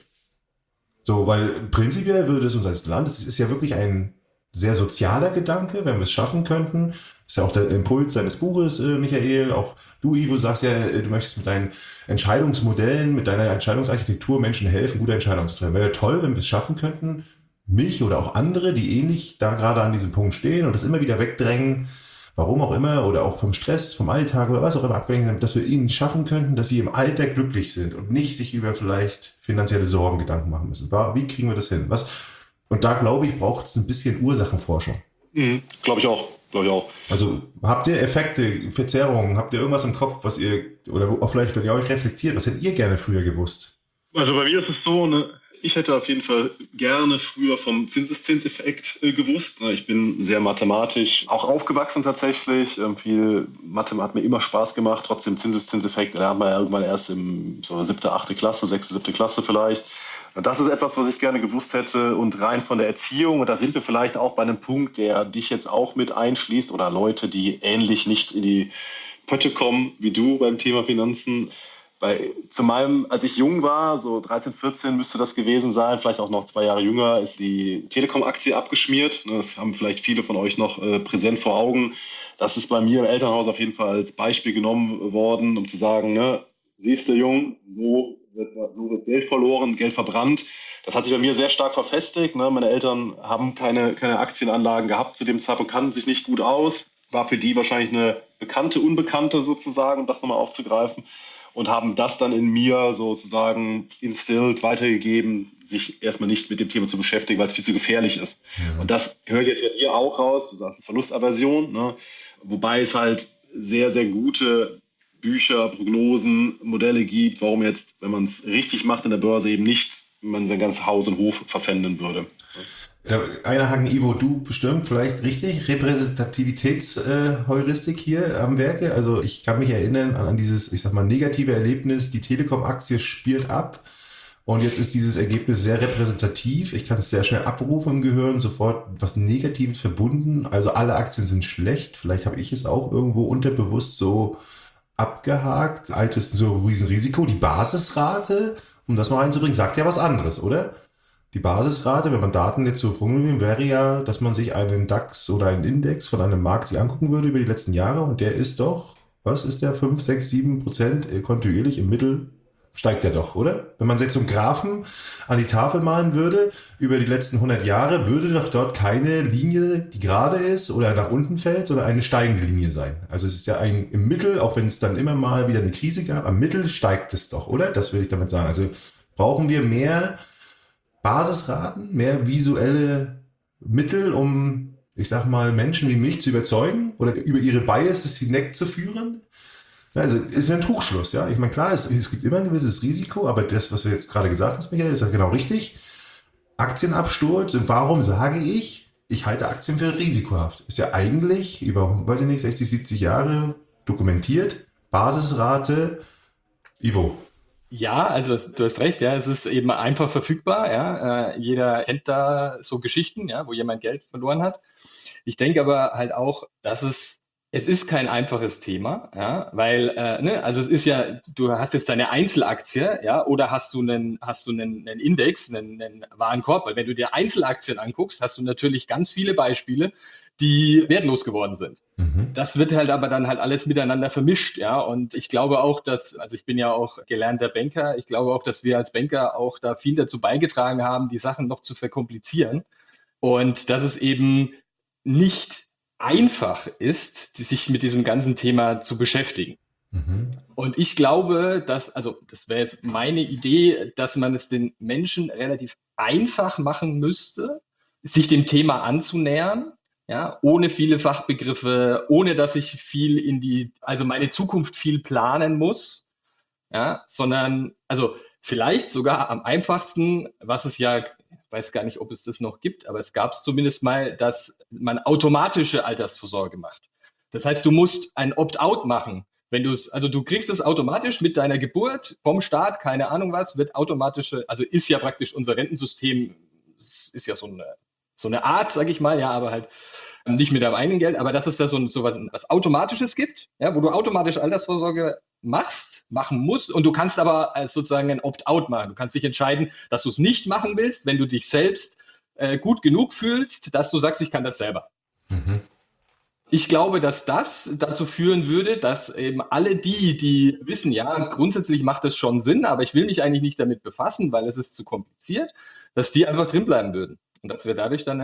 So, weil prinzipiell würde es uns als Land, es ist ja wirklich ein sehr sozialer Gedanke, wenn wir es schaffen könnten. Das ist ja auch der Impuls deines Buches, Michael. Auch du, Ivo, sagst ja, du möchtest mit deinen Entscheidungsmodellen, mit deiner Entscheidungsarchitektur Menschen helfen, gute Entscheidungen zu treffen. Wäre toll, wenn wir es schaffen könnten, mich oder auch andere, die ähnlich da gerade an diesem Punkt stehen und das immer wieder wegdrängen, warum auch immer, oder auch vom Stress, vom Alltag oder was auch immer abgelenkt, dass wir ihnen schaffen könnten, dass sie im Alter glücklich sind und nicht sich über vielleicht finanzielle Sorgen Gedanken machen müssen. Wie kriegen wir das hin? Und da, glaube ich, braucht es ein bisschen Ursachenforschung. Glaube ich auch. Also habt ihr Effekte, Verzerrungen, habt ihr irgendwas im Kopf, was ihr, oder auch vielleicht, wenn ihr euch reflektiert, was hättet ihr gerne früher gewusst? Also bei mir ist es so, ne, ich hätte auf jeden Fall gerne früher vom Zinseszinseffekt gewusst. Ich bin sehr mathematisch auch aufgewachsen tatsächlich. Viel Mathe hat mir immer Spaß gemacht. Trotzdem Zinseszinseffekt lernt man ja irgendwann erst im so 7., 8. Klasse, 6., 7. Klasse vielleicht. Und das ist etwas, was ich gerne gewusst hätte. Und rein von der Erziehung, und da sind wir vielleicht auch bei einem Punkt, der dich jetzt auch mit einschließt oder Leute, die ähnlich nicht in die Pötte kommen wie du beim Thema Finanzen. Als ich jung war, so 13, 14 müsste das gewesen sein, vielleicht auch noch 2 Jahre jünger, ist die Telekom-Aktie abgeschmiert. Das haben vielleicht viele von euch noch präsent vor Augen. Das ist bei mir im Elternhaus auf jeden Fall als Beispiel genommen worden, um zu sagen, ne, siehst du, Jung, so wird Geld verloren, Geld verbrannt. Das hat sich bei mir sehr stark verfestigt. Ne? Meine Eltern haben keine Aktienanlagen gehabt zu dem Zeitpunkt, kannten sich nicht gut aus. War für die wahrscheinlich eine bekannte Unbekannte sozusagen, um das nochmal aufzugreifen. Und haben das dann in mir sozusagen instilled, weitergegeben, sich erstmal nicht mit dem Thema zu beschäftigen, weil es viel zu gefährlich ist. Ja. Und das hört jetzt bei dir auch raus, du sagst Verlustaversion, ne? Wobei es halt sehr, sehr gute Bücher, Prognosen, Modelle gibt, warum jetzt, wenn man es richtig macht in der Börse, eben nicht, man sein ganzes Haus und Hof verpfänden würde. Einer Haken, Ivo, du bestimmt vielleicht richtig, Repräsentativitätsheuristik hier am Werke. Also ich kann mich erinnern an dieses, ich sag mal, negative Erlebnis, die Telekom-Aktie spielt ab und jetzt ist dieses Ergebnis sehr repräsentativ. Ich kann es sehr schnell abrufen im Gehirn, sofort was Negatives verbunden. Also alle Aktien sind schlecht. Vielleicht habe ich es auch irgendwo unterbewusst so abgehakt. Altes so Riesenrisiko. Die Basisrate, um das mal reinzubringen, sagt ja was anderes, oder? Die Basisrate, wenn man Daten jetzt so formulieren, wäre ja, dass man sich einen DAX oder einen Index von einem Markt sich angucken würde über die letzten Jahre und der ist doch, was ist der, 5, 6, 7% kontinuierlich im Mittel steigt der doch, oder? Wenn man jetzt so einen Graphen an die Tafel malen würde über die letzten 100 Jahre, würde doch dort keine Linie, die gerade ist oder nach unten fällt, sondern eine steigende Linie sein. Also es ist ja im Mittel, auch wenn es dann immer mal wieder eine Krise gab, am Mittel steigt es doch, oder? Das würde ich damit sagen. Also brauchen wir mehr Basisraten, mehr visuelle Mittel, um, ich sag mal, Menschen wie mich zu überzeugen oder über ihre Biases hinwegzuführen? Also ist ja ein Trugschluss, ja. Ich meine, klar, es gibt immer ein gewisses Risiko, aber das, was du jetzt gerade gesagt hast, Michael, ist ja genau richtig. Aktienabsturz, und warum sage ich halte Aktien für risikohaft? Ist ja eigentlich über, weiß ich nicht, 60, 70 Jahre dokumentiert. Basisrate, Ivo. Ja, also du hast recht, ja, es ist eben einfach verfügbar, ja. Jeder kennt da so Geschichten, ja, wo jemand Geld verloren hat. Ich denke aber halt auch, dass es ist kein einfaches Thema, ja, weil, also es ist ja, du hast jetzt deine Einzelaktie, ja, oder hast du einen Index, einen Warenkorb, weil wenn du dir Einzelaktien anguckst, hast du natürlich ganz viele Beispiele, die wertlos geworden sind. Mhm. Das wird halt aber dann halt alles miteinander vermischt, ja. Und ich glaube auch, also ich bin ja auch gelernter Banker, ich glaube auch, dass wir als Banker auch da viel dazu beigetragen haben, die Sachen noch zu verkomplizieren. Und dass es eben nicht einfach ist, sich mit diesem ganzen Thema zu beschäftigen. Mhm. Und ich glaube, das wäre jetzt meine Idee, dass man es den Menschen relativ einfach machen müsste, sich dem Thema anzunähern. Ja, ohne viele Fachbegriffe, ohne dass ich also meine Zukunft viel planen muss, ja, sondern, also vielleicht sogar am einfachsten, was es ja, ich weiß gar nicht, ob es das noch gibt, aber es gab es zumindest mal, dass man automatische Altersvorsorge macht. Das heißt, du musst ein Opt-out machen. Du kriegst es automatisch mit deiner Geburt vom Staat, keine Ahnung was, ist ja praktisch unser Rentensystem, ist ja so eine Art, sag ich mal, ja, aber halt nicht mit deinem eigenen Geld, aber dass es da so was Automatisches gibt, ja, wo du automatisch Altersvorsorge machen musst und du kannst aber als sozusagen ein Opt-out machen. Du kannst dich entscheiden, dass du es nicht machen willst, wenn du dich selbst gut genug fühlst, dass du sagst, ich kann das selber. Mhm. Ich glaube, dass das dazu führen würde, dass eben alle die wissen, ja, grundsätzlich macht das schon Sinn, aber ich will mich eigentlich nicht damit befassen, weil es ist zu kompliziert, dass die einfach drinbleiben würden. Und dass wir dadurch dann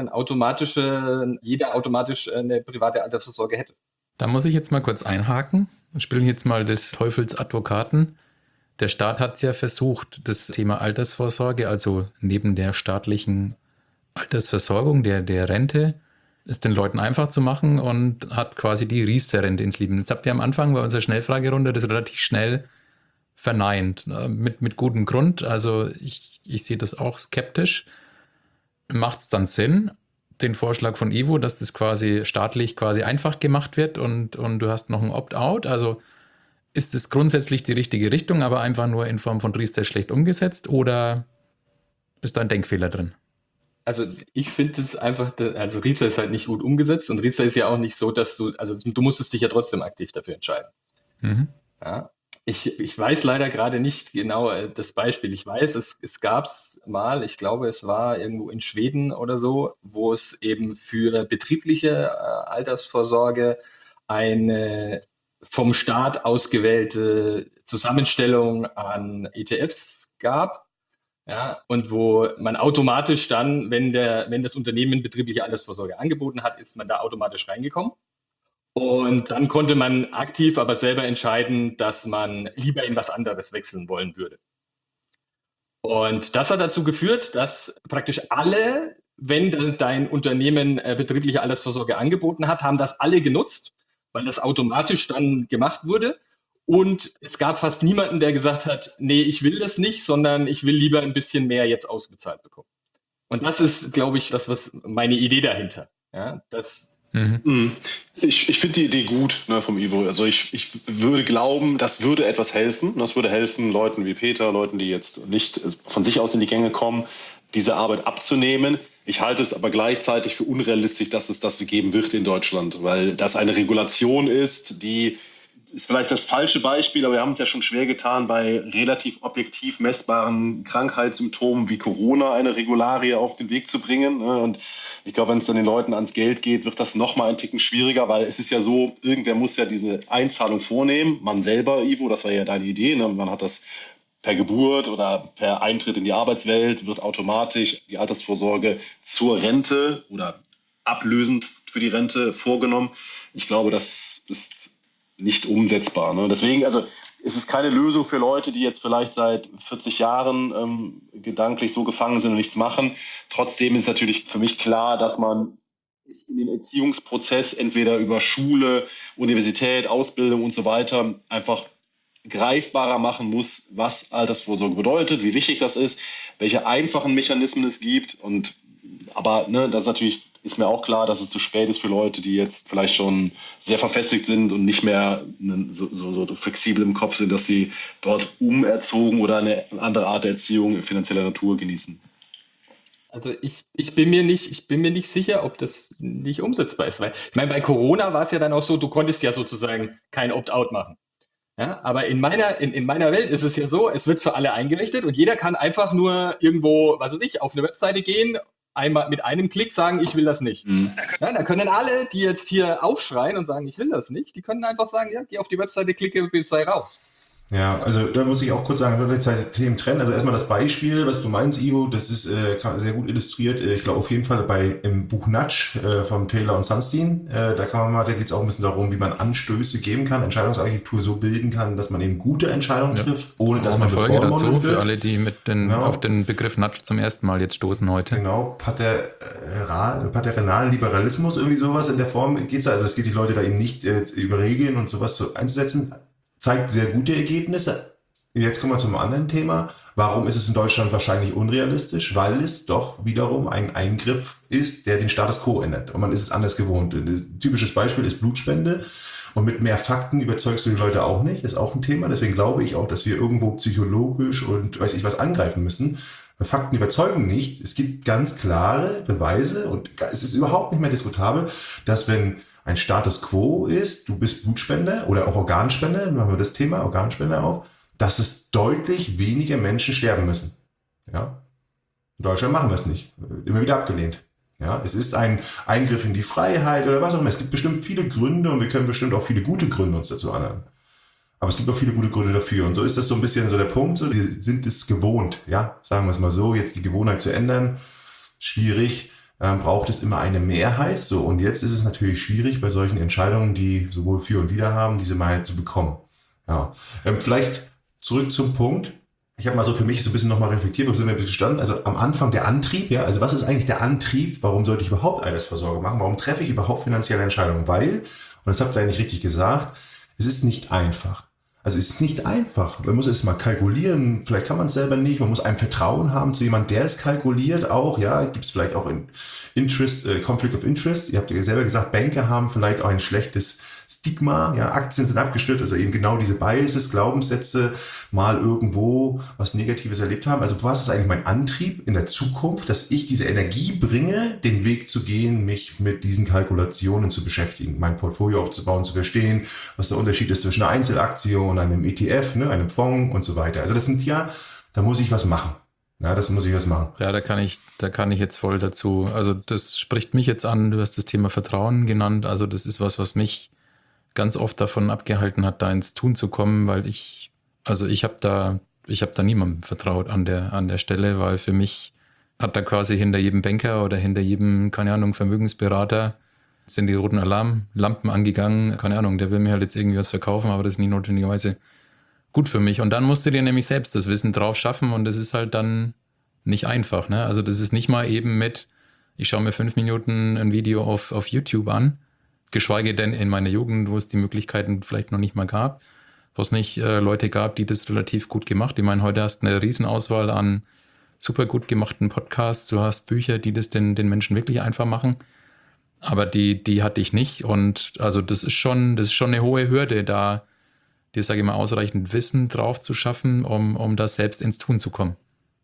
jeder automatisch eine private Altersvorsorge hätte. Da muss ich jetzt mal kurz einhaken. Wir spielen jetzt mal des Teufels Advokaten. Der Staat hat es ja versucht, das Thema Altersvorsorge, also neben der staatlichen Altersversorgung, der Rente, es den Leuten einfach zu machen und hat quasi die Riester-Rente ins Leben. Jetzt habt ihr am Anfang bei unserer Schnellfragerunde das relativ schnell verneint, mit gutem Grund. Also ich sehe das auch skeptisch. Macht es dann Sinn, den Vorschlag von Ivo, dass das quasi staatlich quasi einfach gemacht wird und du hast noch ein Opt-out? Also ist es grundsätzlich die richtige Richtung, aber einfach nur in Form von Riester schlecht umgesetzt oder ist da ein Denkfehler drin? Also ich finde es einfach, also Riester ist halt nicht gut umgesetzt und Riester ist ja auch nicht so, dass du musstest dich ja trotzdem aktiv dafür entscheiden. Mhm. Ja. Ich weiß leider gerade nicht genau das Beispiel. Ich weiß, es gab es mal, ich glaube, es war irgendwo in Schweden oder so, wo es eben für betriebliche Altersvorsorge eine vom Staat ausgewählte Zusammenstellung an ETFs gab. Ja, und wo man automatisch dann, wenn das Unternehmen betriebliche Altersvorsorge angeboten hat, ist man da automatisch reingekommen. Und dann konnte man aktiv aber selber entscheiden, dass man lieber in was anderes wechseln wollen würde. Und das hat dazu geführt, dass praktisch alle, wenn dann dein Unternehmen betriebliche Altersvorsorge angeboten hat, haben das alle genutzt, weil das automatisch dann gemacht wurde. Und es gab fast niemanden, der gesagt hat, nee, ich will das nicht, sondern ich will lieber ein bisschen mehr jetzt ausbezahlt bekommen. Und das ist, glaube ich, was meine Idee dahinter. Ja, Ich finde die Idee gut, ne, vom Ivo. Also ich würde glauben, das würde etwas helfen. Das würde helfen, Leuten wie Peter, Leuten, die jetzt nicht von sich aus in die Gänge kommen, diese Arbeit abzunehmen. Ich halte es aber gleichzeitig für unrealistisch, dass es das geben wird in Deutschland, weil das eine Regulation ist, die ist vielleicht das falsche Beispiel, aber wir haben uns ja schon schwer getan, bei relativ objektiv messbaren Krankheitssymptomen wie Corona eine Regularie auf den Weg zu bringen. Und ich glaube, wenn es dann den Leuten ans Geld geht, wird das nochmal einen Ticken schwieriger, weil es ist ja so, irgendwer muss ja diese Einzahlung vornehmen. Man selber, Ivo, das war ja deine Idee. Ne? Man hat das per Geburt oder per Eintritt in die Arbeitswelt, wird automatisch die Altersvorsorge zur Rente oder ablösend für die Rente vorgenommen. Ich glaube, das ist nicht umsetzbar. Ne? Deswegen, also es ist keine Lösung für Leute, die jetzt vielleicht seit 40 Jahren gedanklich so gefangen sind und nichts machen. Trotzdem ist natürlich für mich klar, dass man in den Erziehungsprozess entweder über Schule, Universität, Ausbildung und so weiter einfach greifbarer machen muss, was Altersvorsorge bedeutet, wie wichtig das ist, welche einfachen Mechanismen es gibt. Aber das ist mir auch klar, dass es zu spät ist für Leute, die jetzt vielleicht schon sehr verfestigt sind und nicht mehr so flexibel im Kopf sind, dass sie dort umerzogen oder eine andere Art der Erziehung finanzieller Natur genießen. Also ich bin mir nicht sicher, ob das nicht umsetzbar ist. Weil, ich meine, bei Corona war es ja dann auch so, du konntest ja sozusagen kein Opt-out machen. Ja, aber in meiner Welt ist es ja so, es wird für alle eingerichtet und jeder kann einfach nur irgendwo, was weiß ich, auf eine Webseite gehen, einmal mit einem Klick sagen, ich will das nicht. Ja, da können alle, die jetzt hier aufschreien und sagen, ich will das nicht, die können einfach sagen, ja, geh auf die Webseite, klicke, sei raus. Ja, also da muss ich auch kurz sagen, wir zwei Themen trennen. Also erstmal das Beispiel, was du meinst, Ivo, das ist sehr gut illustriert. Ich glaube auf jeden Fall im Buch Nudge von Taylor und Sunstein, da geht es auch ein bisschen darum, wie man Anstöße geben kann, Entscheidungsarchitektur so bilden kann, dass man eben gute Entscheidungen trifft, ohne dass man bevormundet wird. Für alle, die auf den Begriff Nudge zum ersten Mal jetzt stoßen heute. Genau, paternalen Liberalismus, irgendwie sowas in der Form geht's. Also es geht die Leute da eben nicht über Regeln und sowas einzusetzen. Zeigt sehr gute Ergebnisse. Jetzt kommen wir zum anderen Thema. Warum ist es in Deutschland wahrscheinlich unrealistisch? Weil es doch wiederum ein Eingriff ist, der den Status quo ändert. Und man ist es anders gewohnt. Ein typisches Beispiel ist Blutspende. Und mit mehr Fakten überzeugst du die Leute auch nicht. Das ist auch ein Thema. Deswegen glaube ich auch, dass wir irgendwo psychologisch und was angreifen müssen. Weil Fakten überzeugen nicht. Es gibt ganz klare Beweise und es ist überhaupt nicht mehr diskutabel, dass wenn ein Status quo ist, du bist Blutspender oder auch Organspender, machen wir das Thema Organspender auf, dass es deutlich weniger Menschen sterben müssen. Ja? In Deutschland machen wir es nicht. Immer wieder abgelehnt. Ja? Es ist ein Eingriff in die Freiheit oder was auch immer. Es gibt bestimmt viele Gründe und wir können bestimmt auch viele gute Gründe uns dazu anhören. Aber es gibt auch viele gute Gründe dafür. Und so ist das so ein bisschen so der Punkt. So, wir sind es gewohnt, ja, sagen wir es mal so, jetzt die Gewohnheit zu ändern, schwierig. Braucht es immer eine Mehrheit. So, und jetzt ist es natürlich schwierig, bei solchen Entscheidungen, die sowohl für und wider haben, diese Mehrheit zu bekommen. Ja. Vielleicht zurück zum Punkt. Ich habe mal so für mich so ein bisschen nochmal reflektiert, wo sind wir gestanden? Also am Anfang der Antrieb, ja, also was ist eigentlich der Antrieb? Warum sollte ich überhaupt Altersvorsorge machen? Warum treffe ich überhaupt finanzielle Entscheidungen? Weil, und das habt ihr eigentlich richtig gesagt, es ist nicht einfach. Also es ist nicht einfach. Man muss es mal kalkulieren. Vielleicht kann man es selber nicht. Man muss ein Vertrauen haben zu jemandem, der es kalkuliert auch. Ja, gibt es vielleicht auch Conflict of Interest. Ihr habt ja selber gesagt, Banker haben vielleicht auch ein schlechtes Stigma. Ja, Aktien sind abgestürzt. Also eben genau diese Biases, Glaubenssätze, mal irgendwo was Negatives erlebt haben. Also was ist eigentlich mein Antrieb in der Zukunft, dass ich diese Energie bringe, den Weg zu gehen, mich mit diesen Kalkulationen zu beschäftigen, mein Portfolio aufzubauen, zu verstehen, was der Unterschied ist zwischen einer Einzelaktie und einem ETF, ne, einem Fonds und so weiter. Also das sind ja, da muss ich was machen. Ja, das muss ich was machen. Ja, da kann ich jetzt voll dazu. Also das spricht mich jetzt an. Du hast das Thema Vertrauen genannt. Also das ist was mich ganz oft davon abgehalten hat, da ins Tun zu kommen, weil ich habe da niemandem vertraut an der Stelle, weil für mich hat da quasi hinter jedem Banker oder hinter jedem, keine Ahnung, Vermögensberater sind die roten Alarmlampen angegangen. Keine Ahnung, der will mir halt jetzt irgendwie was verkaufen, aber das ist nicht notwendigerweise gut für mich. Und dann musst du dir nämlich selbst das Wissen drauf schaffen und das ist halt dann nicht einfach, ne? Also das ist nicht mal eben ich schaue mir 5 Minuten ein Video auf YouTube an, geschweige denn in meiner Jugend, wo es die Möglichkeiten vielleicht noch nicht mal gab, wo es nicht Leute gab, die das relativ gut gemacht. Ich meine, heute hast du eine Riesenauswahl an super gut gemachten Podcasts, du hast Bücher, die das den Menschen wirklich einfach machen, aber die hatte ich nicht und also das ist schon eine hohe Hürde, da dir, sage ich mal, ausreichend Wissen drauf zu schaffen, um da selbst ins Tun zu kommen.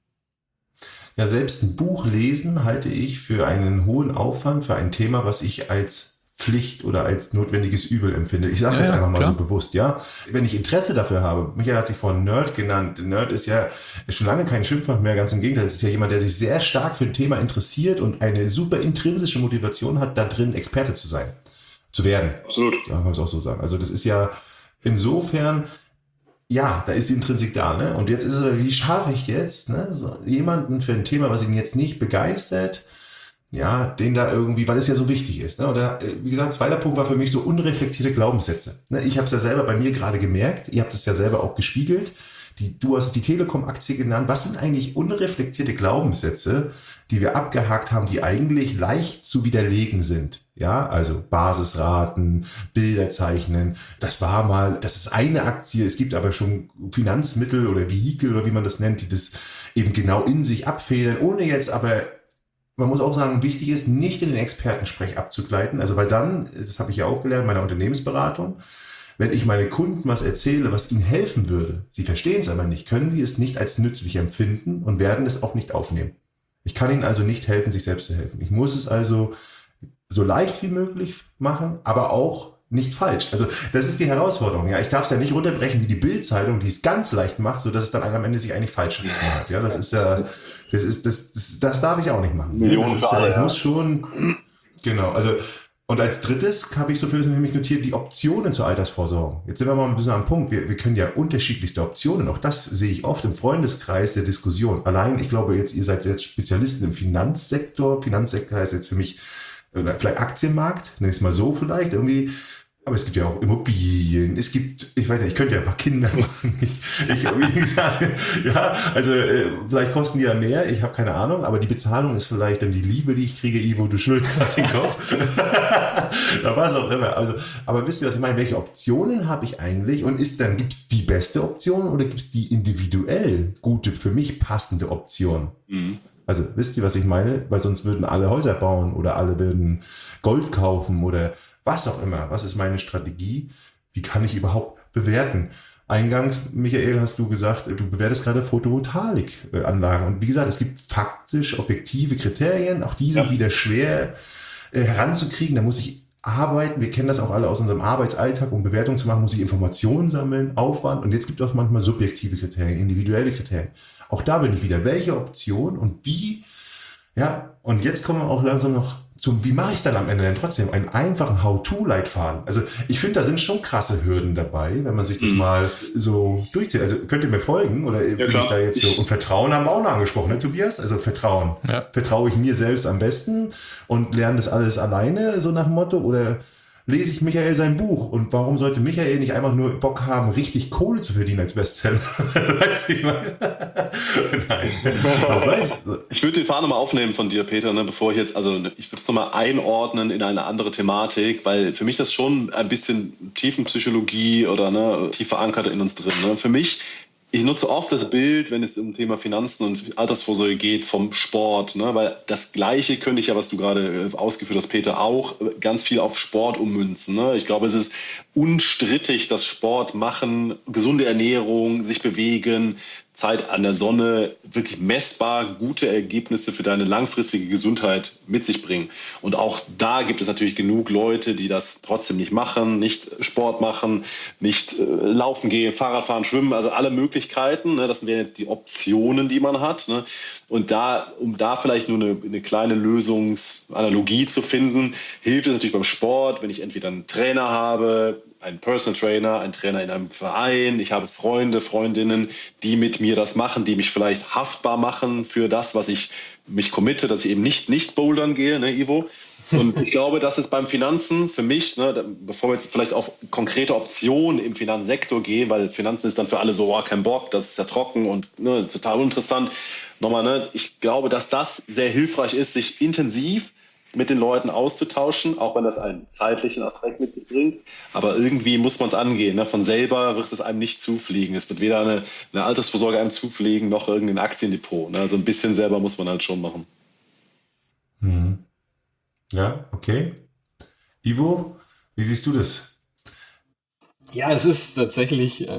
Ja, selbst ein Buch lesen halte ich für einen hohen Aufwand, für ein Thema, was ich als Pflicht oder als notwendiges Übel empfinde. Ich sage es jetzt einfach mal so bewusst, ja. Wenn ich Interesse dafür habe, Michael hat sich vorhin Nerd genannt. Nerd ist schon lange kein Schimpfwort mehr, ganz im Gegenteil. Es ist ja jemand, der sich sehr stark für ein Thema interessiert und eine super intrinsische Motivation hat, da drin Experte zu sein, zu werden. Absolut. Ja, kann man es auch so sagen. Also das ist ja insofern, ja, da ist die Intrinsik da, ne? Und jetzt ist es, wie schaffe ich jetzt, ne, so jemanden für ein Thema, was ihn jetzt nicht begeistert, ja, den da irgendwie, weil es ja so wichtig ist. Ne? Und da, wie gesagt, zweiter Punkt war für mich so unreflektierte Glaubenssätze. Ne? Ich habe es ja selber bei mir gerade gemerkt, ihr habt es ja selber auch gespiegelt. Du hast die Telekom-Aktie genannt. Was sind eigentlich unreflektierte Glaubenssätze, die wir abgehakt haben, die eigentlich leicht zu widerlegen sind? Ja, also Basisraten, Bilder zeichnen. Das ist eine Aktie. Es gibt aber schon Finanzmittel oder Vehikel oder wie man das nennt, die das eben genau in sich abfedern, ohne jetzt aber, man muss auch sagen, wichtig ist, nicht in den Expertensprech abzugleiten. Also weil dann, das habe ich ja auch gelernt in meiner Unternehmensberatung, wenn ich meine Kunden was erzähle, was ihnen helfen würde, sie verstehen es aber nicht, können sie es nicht als nützlich empfinden und werden es auch nicht aufnehmen. Ich kann ihnen also nicht helfen, sich selbst zu helfen. Ich muss es also so leicht wie möglich machen, aber auch nicht falsch. Also das ist die Herausforderung. Ja, ich darf es ja nicht runterbrechen wie die Bild-Zeitung, die es ganz leicht macht, sodass es dann am Ende sich eigentlich falsch hat. Ja, das darf ich auch nicht machen. Ich muss schon, genau, also, und als drittes habe ich so für mich notiert, die Optionen zur Altersvorsorge. Jetzt sind wir mal ein bisschen am Punkt. Wir können ja unterschiedlichste Optionen. Auch das sehe ich oft im Freundeskreis der Diskussion. Allein, ich glaube ihr seid jetzt Spezialisten im Finanzsektor. Finanzsektor heißt jetzt für mich, oder vielleicht Aktienmarkt, nenne ich es mal so vielleicht, irgendwie. Aber es gibt ja auch Immobilien, ich weiß nicht, ich könnte ja ein paar Kinder machen. Wie gesagt, ja, also vielleicht kosten die ja mehr, ich habe keine Ahnung, aber die Bezahlung ist vielleicht dann die Liebe, die ich kriege, Ivo, du schüttelst gerade den Kopf. Da war es auch immer. Also, aber wisst ihr, was ich meine? Welche Optionen habe ich eigentlich? Und gibt es die beste Option oder gibt es die individuell gute, für mich passende Option? Mhm. Also wisst ihr, was ich meine? Weil sonst würden alle Häuser bauen oder alle würden Gold kaufen oder was auch immer. Was ist meine Strategie? Wie kann ich überhaupt bewerten? Eingangs, Michael, hast du gesagt, du bewertest gerade Photovoltaikanlagen. Und wie gesagt, es gibt faktisch objektive Kriterien. Auch die sind wieder schwer heranzukriegen. Da muss ich arbeiten. Wir kennen das auch alle aus unserem Arbeitsalltag. Um Bewertungen zu machen, muss ich Informationen sammeln, Aufwand. Und jetzt gibt es auch manchmal subjektive Kriterien, individuelle Kriterien. Auch da bin ich wieder. Welche Option und wie? Ja, und jetzt kommen wir auch langsam noch wie mache ich es dann am Ende denn trotzdem? Einen einfachen How-to-Leitfaden. Also ich finde, da sind schon krasse Hürden dabei, wenn man sich das mal so durchzieht. Also könnt ihr mir folgen? Oder bin ich da jetzt so? Und Vertrauen haben wir auch noch angesprochen, ne, Tobias? Also Vertrauen. Ja. Vertraue ich mir selbst am besten und lerne das alles alleine, so nach dem Motto? Oder lese ich Michael sein Buch. Und warum sollte Michael nicht einfach nur Bock haben, richtig Kohle zu verdienen als Bestseller? Weißt du, ich meine? Nein. Ich würde den Faden nochmal aufnehmen von dir, Peter, ne, bevor ich jetzt, also ich würde es nochmal einordnen in eine andere Thematik, weil für mich das schon ein bisschen Tiefenpsychologie oder ne, tief verankert in uns drin. Ne? Für mich, ich nutze oft das Bild, wenn es um Thema Finanzen und Altersvorsorge geht, vom Sport, ne? Weil das Gleiche könnte ich ja, was du gerade ausgeführt hast, Peter, auch ganz viel auf Sport ummünzen. Ne? Ich glaube, es ist unstrittig, dass Sport machen, gesunde Ernährung, sich bewegen, Zeit an der Sonne wirklich messbar gute Ergebnisse für deine langfristige Gesundheit mit sich bringen. Und auch da gibt es natürlich genug Leute, die das trotzdem nicht machen, nicht Sport machen, nicht laufen gehen, Fahrrad fahren, schwimmen, also alle Möglichkeiten. Ne? Das wären jetzt die Optionen, die man hat. Ne? Und da, um da vielleicht nur eine kleine Lösungsanalogie zu finden, hilft es natürlich beim Sport, wenn ich entweder einen Trainer habe, einen Personal Trainer, einen Trainer in einem Verein, ich habe Freunde, Freundinnen, die mit mir das machen, die mich vielleicht haftbar machen für das, was ich mich committe, dass ich eben nicht bouldern gehe, ne, Ivo? Und ich glaube, das ist beim Finanzen für mich, ne, bevor wir jetzt vielleicht auf konkrete Optionen im Finanzsektor gehen, weil Finanzen ist dann für alle so, oh, kein Bock, das ist ja trocken und ne, total uninteressant. Nochmal, ne, ich glaube, dass das sehr hilfreich ist, sich intensiv mit den Leuten auszutauschen, auch wenn das einen zeitlichen Aspekt mit sich bringt. Aber irgendwie muss man es angehen. Ne? Von selber wird es einem nicht zufliegen. Es wird weder eine Altersvorsorge einem zufliegen, noch irgendein Aktiendepot. Ne? Also ein bisschen selber muss man halt schon machen. Mhm. Ja, okay. Ivo, wie siehst du das? Ja, es ist tatsächlich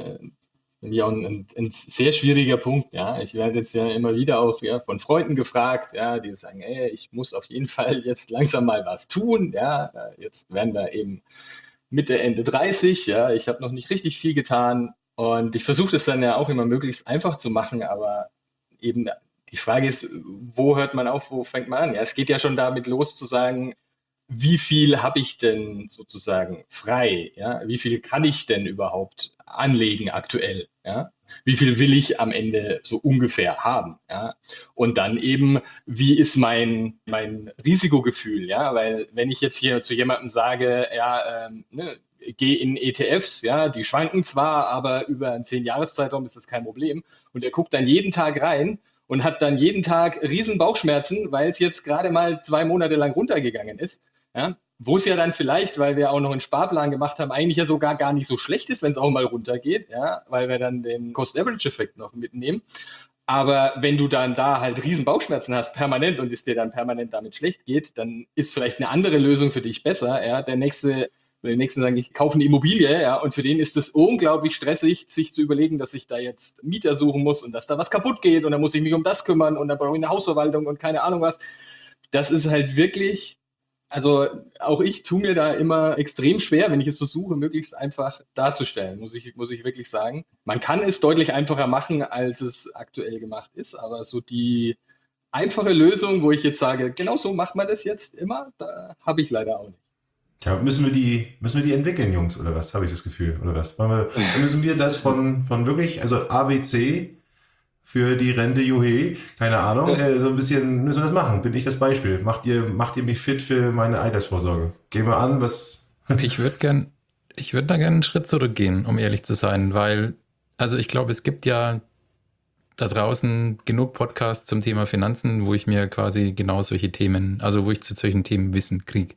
ja, ein sehr schwieriger Punkt. Ja, ich werde jetzt ja immer wieder auch ja, von Freunden gefragt, ja, die sagen, ey, ich muss auf jeden Fall jetzt langsam mal was tun. Ja, jetzt werden wir eben Mitte, Ende 30. Ja, ich habe noch nicht richtig viel getan und ich versuche das dann ja auch immer möglichst einfach zu machen, aber eben die Frage ist, wo hört man auf, wo fängt man an? Ja, es geht ja schon damit los zu sagen, wie viel habe ich denn sozusagen frei? Ja? Wie viel kann ich denn überhaupt anlegen aktuell? Ja? Wie viel will ich am Ende so ungefähr haben? Ja? Und dann eben, wie ist mein Risikogefühl? Ja? Weil wenn ich jetzt hier zu jemandem sage, ja, ne, geh in ETFs, ja, die schwanken zwar, aber über einen 10-Jahres-Zeitraum ist das kein Problem. Und er guckt dann jeden Tag rein und hat dann jeden Tag riesen Bauchschmerzen, weil es jetzt gerade mal 2 Monate lang runtergegangen ist. Ja, wo es ja dann vielleicht, weil wir auch noch einen Sparplan gemacht haben, eigentlich ja sogar gar nicht so schlecht ist, wenn es auch mal runtergeht, ja, weil wir dann den Cost-Average-Effekt noch mitnehmen. Aber wenn du dann da halt riesen Bauchschmerzen hast, permanent, und es dir dann permanent damit schlecht geht, dann ist vielleicht eine andere Lösung für dich besser. Ja. Die nächsten sagen, ich kaufe eine Immobilie, ja, und für den ist es unglaublich stressig, sich zu überlegen, dass ich da jetzt Mieter suchen muss und dass da was kaputt geht und dann muss ich mich um das kümmern und dann brauche ich eine Hausverwaltung und keine Ahnung was. Das ist halt wirklich. Also auch ich tue mir da immer extrem schwer, wenn ich es versuche, möglichst einfach darzustellen, muss ich wirklich sagen. Man kann es deutlich einfacher machen, als es aktuell gemacht ist, aber so die einfache Lösung, wo ich jetzt sage, genau so macht man das jetzt immer, da habe ich leider auch nicht. Ja, müssen wir die entwickeln, Jungs, oder was? Habe ich das Gefühl, oder was? Müssen wir das von wirklich, also ABC für die Rente, Juhe, keine Ahnung, so ein bisschen müssen wir das machen. Bin ich das Beispiel? Macht ihr mich fit für meine Altersvorsorge? Gehen wir an, was... Ich würde da gerne einen Schritt zurückgehen, um ehrlich zu sein, weil, also ich glaube, es gibt ja da draußen genug Podcasts zum Thema Finanzen, wo ich mir quasi genau solche Themen, also wo ich zu solchen Themen Wissen kriege.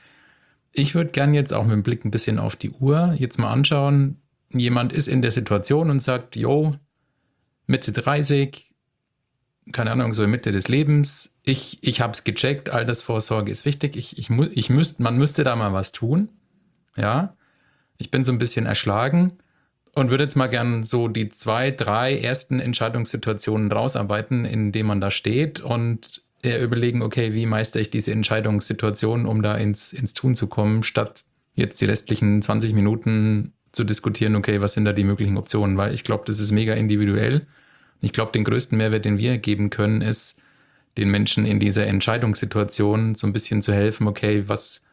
Ich würde gerne jetzt auch mit dem Blick ein bisschen auf die Uhr jetzt mal anschauen, jemand ist in der Situation und sagt, jo, Mitte 30, keine Ahnung, so in Mitte des Lebens, ich habe es gecheckt, Altersvorsorge ist wichtig, man müsste da mal was tun, ja, ich bin so ein bisschen erschlagen und würde jetzt mal gern so die 2, 3 ersten Entscheidungssituationen rausarbeiten, in denen man da steht und eher überlegen, okay, wie meistere ich diese Entscheidungssituation, um da ins Tun zu kommen, statt jetzt die restlichen 20 Minuten zu diskutieren, okay, was sind da die möglichen Optionen, weil ich glaube, das ist mega individuell. Ich glaube, den größten Mehrwert, den wir geben können, ist, den Menschen in dieser Entscheidungssituation so ein bisschen zu helfen, okay,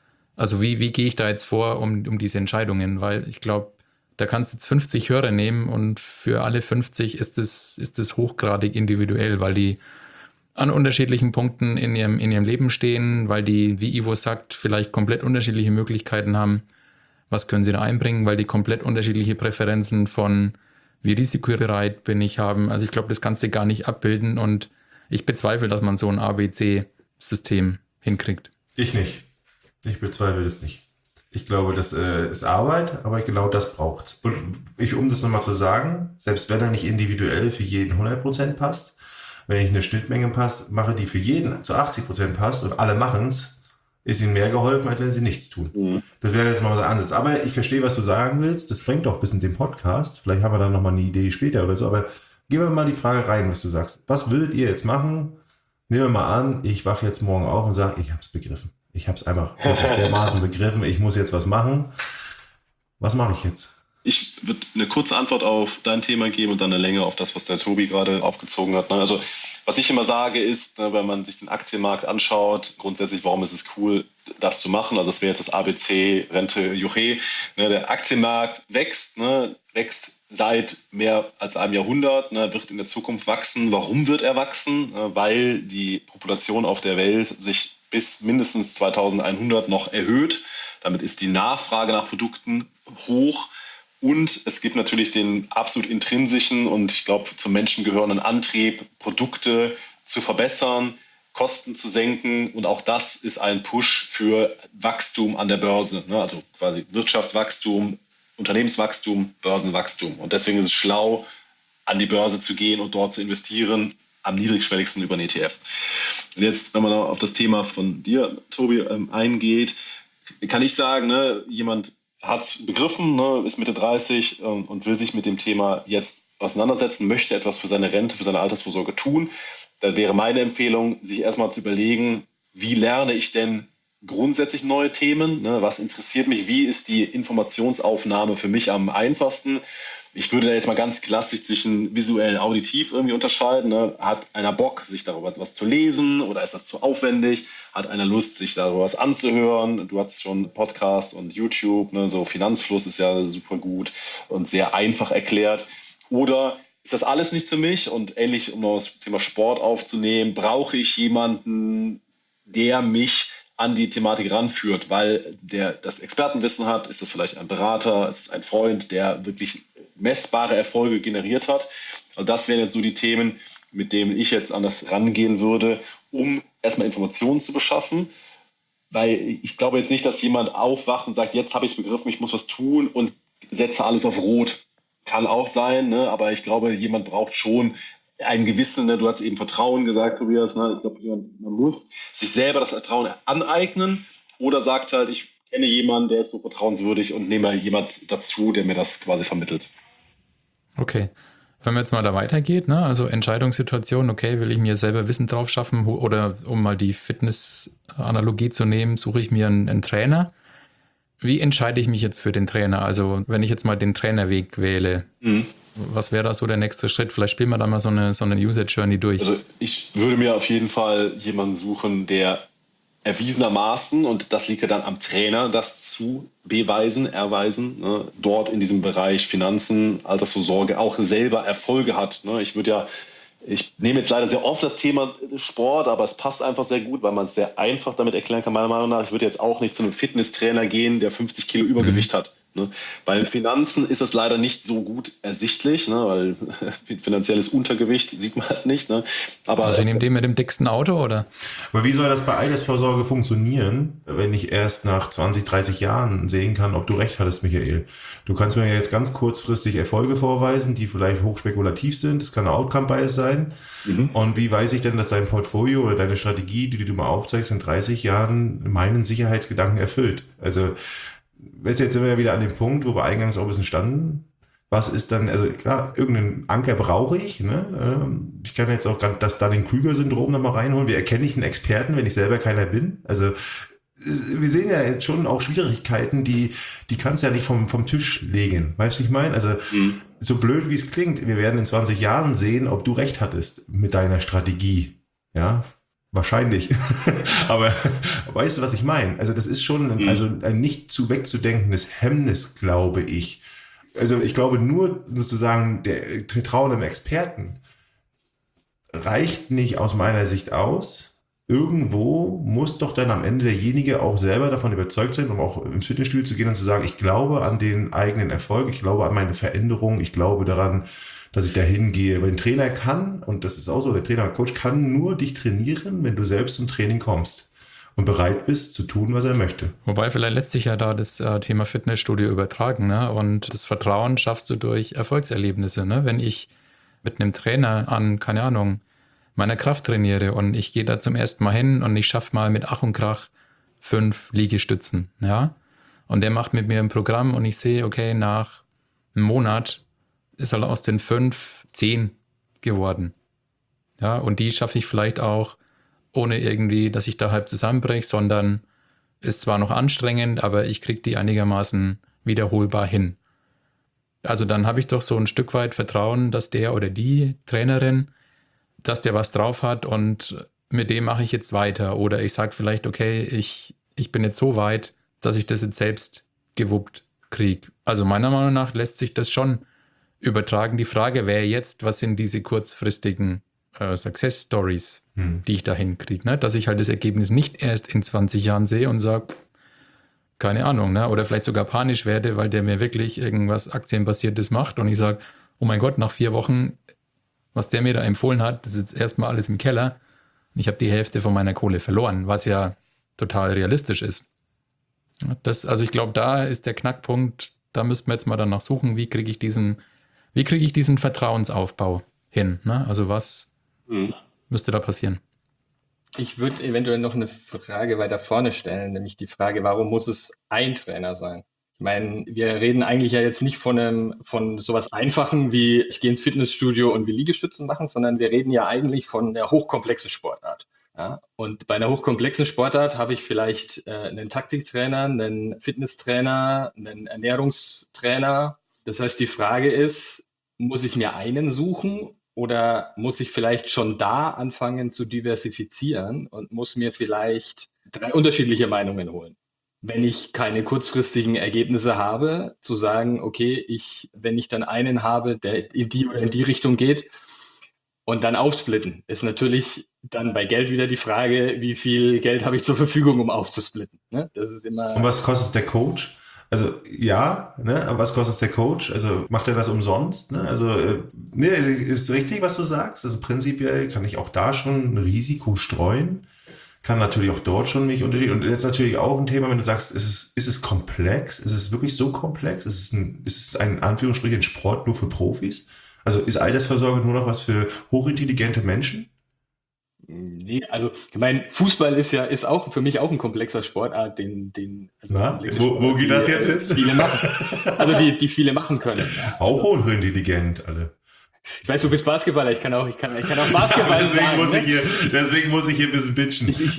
wie gehe ich da jetzt vor um diese Entscheidungen, weil ich glaube, da kannst du jetzt 50 Hörer nehmen und für alle 50 ist es hochgradig individuell, weil die an unterschiedlichen Punkten in ihrem Leben stehen, weil die, wie Ivo sagt, vielleicht komplett unterschiedliche Möglichkeiten haben. Was können sie da einbringen, weil die komplett unterschiedliche Präferenzen von wie risikobereit bin ich haben. Also ich glaube, das kannst du gar nicht abbilden und ich bezweifle, dass man so ein ABC-System hinkriegt. Ich nicht. Ich bezweifle das nicht. Ich glaube, das ist Arbeit, aber genau das braucht's. Und um das nochmal zu sagen, selbst wenn er nicht individuell für jeden 100% passt, wenn ich eine Schnittmenge mache, die für jeden zu 80% passt und alle machen's, ist ihnen mehr geholfen, als wenn sie nichts tun. Mhm. Das wäre jetzt mal unser Ansatz. Aber ich verstehe, was du sagen willst. Das bringt doch bis in den Podcast. Vielleicht haben wir dann nochmal eine Idee später oder so. Aber gehen wir mal die Frage rein, was du sagst. Was würdet ihr jetzt machen? Nehmen wir mal an, ich wache jetzt morgen auf und sage, ich habe es begriffen. Ich habe es einfach dermaßen begriffen. Ich muss jetzt was machen. Was mache ich jetzt? Ich würde eine kurze Antwort auf dein Thema geben und dann eine Längere auf das, was der Tobi gerade aufgezogen hat. Also was ich immer sage ist, wenn man sich den Aktienmarkt anschaut, grundsätzlich, warum ist es cool, das zu machen? Also das wäre jetzt das ABC, Rente, Juche. Der Aktienmarkt wächst seit mehr als einem Jahrhundert, wird in der Zukunft wachsen. Warum wird er wachsen? Weil die Population auf der Welt sich bis mindestens 2100 noch erhöht. Damit ist die Nachfrage nach Produkten hoch. Und es gibt natürlich den absolut intrinsischen und ich glaube zum Menschen gehörenden Antrieb, Produkte zu verbessern, Kosten zu senken. Und auch das ist ein Push für Wachstum an der Börse. Also quasi Wirtschaftswachstum, Unternehmenswachstum, Börsenwachstum. Und deswegen ist es schlau, an die Börse zu gehen und dort zu investieren, am niedrigschwelligsten über einen ETF. Und jetzt, wenn man auf das Thema von dir, Tobi, eingeht, kann ich sagen, jemand hat begriffen, ist Mitte 30 und will sich mit dem Thema jetzt auseinandersetzen, möchte etwas für seine Rente, für seine Altersvorsorge tun. Dann wäre meine Empfehlung, sich erstmal zu überlegen, wie lerne ich denn grundsätzlich neue Themen? Was interessiert mich? Wie ist die Informationsaufnahme für mich am einfachsten? Ich würde da jetzt mal ganz klassisch zwischen visuell und auditiv irgendwie unterscheiden. Hat einer Bock, sich darüber etwas zu lesen oder ist das zu aufwendig? Hat einer Lust, sich darüber was anzuhören? Du hast schon Podcast und YouTube, so Finanzfluss ist ja super gut und sehr einfach erklärt. Oder ist das alles nicht für mich? Und ähnlich, um noch das Thema Sport aufzunehmen, brauche ich jemanden, der mich an die Thematik ranführt, weil der das Expertenwissen hat, ist das vielleicht ein Berater, ist es ein Freund, der wirklich messbare Erfolge generiert hat. Und das wären jetzt so die Themen, mit denen ich jetzt an das rangehen würde, um erstmal Informationen zu beschaffen. Weil ich glaube jetzt nicht, dass jemand aufwacht und sagt, jetzt habe ich es begriffen, ich muss was tun und setze alles auf Rot. Kann auch sein, aber ich glaube, jemand braucht schon einen gewissen, du hast eben Vertrauen gesagt, Tobias, ich glaube, man muss sich selber das Vertrauen aneignen oder sagt halt, ich kenne jemanden, der ist so vertrauenswürdig und nehme jemand dazu, der mir das quasi vermittelt. Okay, wenn man jetzt mal da weitergeht, also Entscheidungssituation, okay, will ich mir selber Wissen drauf schaffen oder um mal die Fitness-Analogie zu nehmen, suche ich mir einen Trainer. Wie entscheide ich mich jetzt für den Trainer? Also wenn ich jetzt mal den Trainerweg wähle, was wäre da so der nächste Schritt? Vielleicht spielen wir da mal so eine User Journey durch. Also ich würde mir auf jeden Fall jemanden suchen, der erwiesenermaßen, und das liegt ja dann am Trainer, das zu erweisen, dort in diesem Bereich Finanzen, Altersvorsorge auch selber Erfolge hat. Ich nehme jetzt leider sehr oft das Thema Sport, aber es passt einfach sehr gut, weil man es sehr einfach damit erklären kann, meiner Meinung nach. Ich würde jetzt auch nicht zu einem Fitnesstrainer gehen, der 50 Kilo Übergewicht hat. Bei Finanzen ist das leider nicht so gut ersichtlich, weil finanzielles Untergewicht sieht man halt nicht. Aber also nehmt ihr mit dem dicksten Auto, oder? Aber wie soll das bei Altersvorsorge funktionieren, wenn ich erst nach 20, 30 Jahren sehen kann, ob du recht hattest, Michael? Du kannst mir jetzt ganz kurzfristig Erfolge vorweisen, die vielleicht hochspekulativ sind. Das kann eine Outcome-Bias sein. Und wie weiß ich denn, dass dein Portfolio oder deine Strategie, die du mal aufzeigst, in 30 Jahren meinen Sicherheitsgedanken erfüllt? Also jetzt sind wir ja wieder an dem Punkt, wo wir eingangs auch ein bisschen standen. Was ist dann, also klar, irgendeinen Anker brauche ich. Ich kann jetzt auch das Dunning-Kruger-Syndrom nochmal reinholen. Wie erkenne ich einen Experten, wenn ich selber keiner bin? Also wir sehen ja jetzt schon auch Schwierigkeiten, die kannst du ja nicht vom Tisch legen. Weißt du, ich meine? Also so blöd wie es klingt, wir werden in 20 Jahren sehen, ob du recht hattest mit deiner Strategie. Ja, wahrscheinlich. Aber weißt du, was ich meine? Also das ist schon ein nicht zu wegzudenkendes Hemmnis, glaube ich. Also ich glaube nur sozusagen der Vertrauen im Experten reicht nicht aus meiner Sicht aus. Irgendwo muss doch dann am Ende derjenige auch selber davon überzeugt sein, um auch ins Fitnessstudio zu gehen und zu sagen, ich glaube an den eigenen Erfolg, ich glaube an meine Veränderung, ich glaube daran, dass ich dahin gehe. Weil ein Trainer kann, und das ist auch so, der Trainer oder Coach kann nur dich trainieren, wenn du selbst zum Training kommst und bereit bist zu tun, was er möchte. Wobei vielleicht lässt sich ja da das Thema Fitnessstudio übertragen, ne? Und das Vertrauen schaffst du durch Erfolgserlebnisse, ne? Wenn ich mit einem Trainer an, keine Ahnung, meiner Kraft trainiere und ich gehe da zum ersten Mal hin und ich schaffe mal mit Ach und Krach 5 Liegestützen, ja? Und der macht mit mir ein Programm und ich sehe, okay, nach einem Monat ist halt aus den 5 10 geworden. Ja, und die schaffe ich vielleicht auch ohne irgendwie, dass ich da halb zusammenbreche, sondern ist zwar noch anstrengend, aber ich kriege die einigermaßen wiederholbar hin. Also dann habe ich doch so ein Stück weit Vertrauen, dass der oder die Trainerin, dass der was drauf hat und mit dem mache ich jetzt weiter. Oder ich sage vielleicht, okay, ich bin jetzt so weit, dass ich das jetzt selbst gewuppt kriege. Also meiner Meinung nach lässt sich das schon übertragen. Die Frage wäre jetzt, was sind diese kurzfristigen Success Stories, die ich da hinkriege, ne? Dass ich halt das Ergebnis nicht erst in 20 Jahren sehe und sage, keine Ahnung, ne? Oder vielleicht sogar panisch werde, weil der mir wirklich irgendwas Aktienbasiertes macht und ich sage, oh mein Gott, nach 4 Wochen, was der mir da empfohlen hat, das ist jetzt erstmal alles im Keller und ich habe die Hälfte von meiner Kohle verloren, was ja total realistisch ist. Also ich glaube, da ist der Knackpunkt, da müssten wir jetzt mal danach suchen, wie kriege ich diesen Vertrauensaufbau hin, ne? Also was müsste da passieren? Ich würde eventuell noch eine Frage weiter vorne stellen, nämlich die Frage, warum muss es ein Trainer sein? Ich meine, wir reden eigentlich ja jetzt nicht von sowas Einfachen wie ich gehe ins Fitnessstudio und will Liegestützen machen, sondern wir reden ja eigentlich von der hochkomplexen Sportart. Ja? Und bei einer hochkomplexen Sportart habe ich vielleicht einen Taktiktrainer, einen Fitnesstrainer, einen Ernährungstrainer. Das heißt, die Frage ist, muss ich mir einen suchen oder muss ich vielleicht schon da anfangen zu diversifizieren und muss mir vielleicht 3 unterschiedliche Meinungen holen? Wenn ich keine kurzfristigen Ergebnisse habe, zu sagen, okay, wenn ich dann einen habe, der in die oder in die Richtung geht und dann aufsplitten, ist natürlich dann bei Geld wieder die Frage, wie viel Geld habe ich zur Verfügung, um aufzusplitten. Ne? Das ist immer. Und was kostet der Coach? Also ja, ne, aber was kostet der Coach? Also macht er das umsonst? Ne? Also ne, ist richtig, was du sagst. Also prinzipiell kann ich auch da schon ein Risiko streuen. Kann natürlich auch dort schon mich unterschiedlich. Und jetzt natürlich auch ein Thema, wenn du sagst, ist es komplex? Ist es wirklich so komplex? Ist es ein Anführungsstrichen Sport nur für Profis? Also ist Altersvorsorge nur noch was für hochintelligente Menschen? Nee, also ich meine, Fußball ist auch für mich auch ein komplexer Sportart, Wo geht das jetzt hin? Viele machen. Also die viele machen können. Ja. Auch hochintelligent alle. Ich weiß, du bist Basketballer, ich kann auch Basketball sagen. Deswegen muss ich hier ein bisschen bitchen. Ich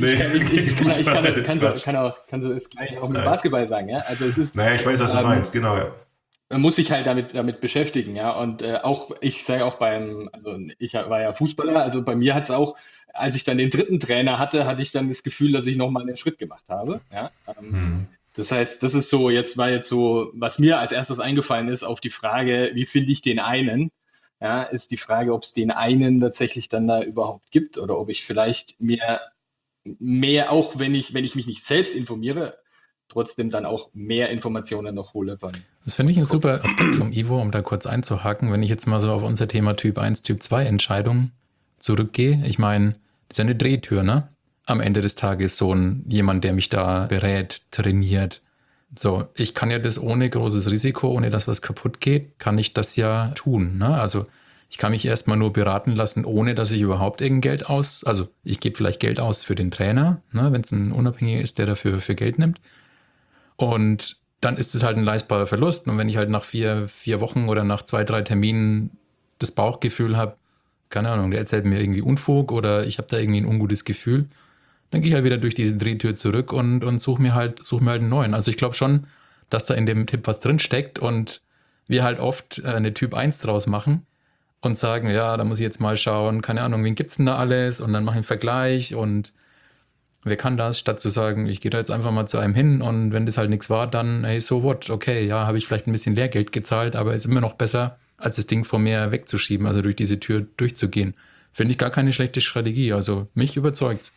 kann das gleich auch mit Basketball sagen, ja. Also es ist. Naja, ich weiß, was du meinst, genau, ja. Man muss sich halt damit beschäftigen, ja. Und ich sage auch ich war ja Fußballer, also bei mir hat es auch, als ich dann den 3. Trainer hatte ich dann das Gefühl, dass ich nochmal einen Schritt gemacht habe. Ja. Das heißt, das ist so, war jetzt so, was mir als erstes eingefallen ist, auf die Frage, wie finde ich den einen? Ja, ist die Frage, ob es den einen tatsächlich dann da überhaupt gibt oder ob ich vielleicht mehr, auch wenn ich mich nicht selbst informiere, trotzdem dann auch mehr Informationen noch hole. Das finde ich ein super Aspekt vom Ivo, um da kurz einzuhaken. Wenn ich jetzt mal so auf unser Thema Typ 1, Typ 2 Entscheidungen zurückgehe, ich meine, das ist ja eine Drehtür, ne? Am Ende des Tages jemand, der mich da berät, trainiert. So, ich kann ja das ohne großes Risiko, ohne dass was kaputt geht, kann ich das ja tun, ne? Also ich kann mich erstmal nur beraten lassen, ohne dass ich überhaupt Geld also ich gebe vielleicht Geld aus für den Trainer, ne? Wenn es ein Unabhängiger ist, der dafür für Geld nimmt. Und dann ist es halt ein leistbarer Verlust. Und wenn ich halt nach 4 Wochen oder nach 2, 3 Terminen das Bauchgefühl habe, keine Ahnung, der erzählt mir irgendwie Unfug oder ich habe da irgendwie ein ungutes Gefühl, dann gehe ich halt wieder durch diese Drehtür zurück und suche mir halt einen neuen. Also ich glaube schon, dass da in dem Tipp was drin steckt und wir halt oft eine Typ 1 draus machen und sagen, ja, da muss ich jetzt mal schauen, keine Ahnung, wen gibt's denn da alles und dann mache ich einen Vergleich und wer kann das, statt zu sagen, ich gehe da jetzt einfach mal zu einem hin und wenn das halt nichts war, dann, hey, so what, okay, ja, habe ich vielleicht ein bisschen Lehrgeld gezahlt, aber ist immer noch besser, als das Ding vor mir wegzuschieben, also durch diese Tür durchzugehen. Finde ich gar keine schlechte Strategie. Also mich überzeugt's.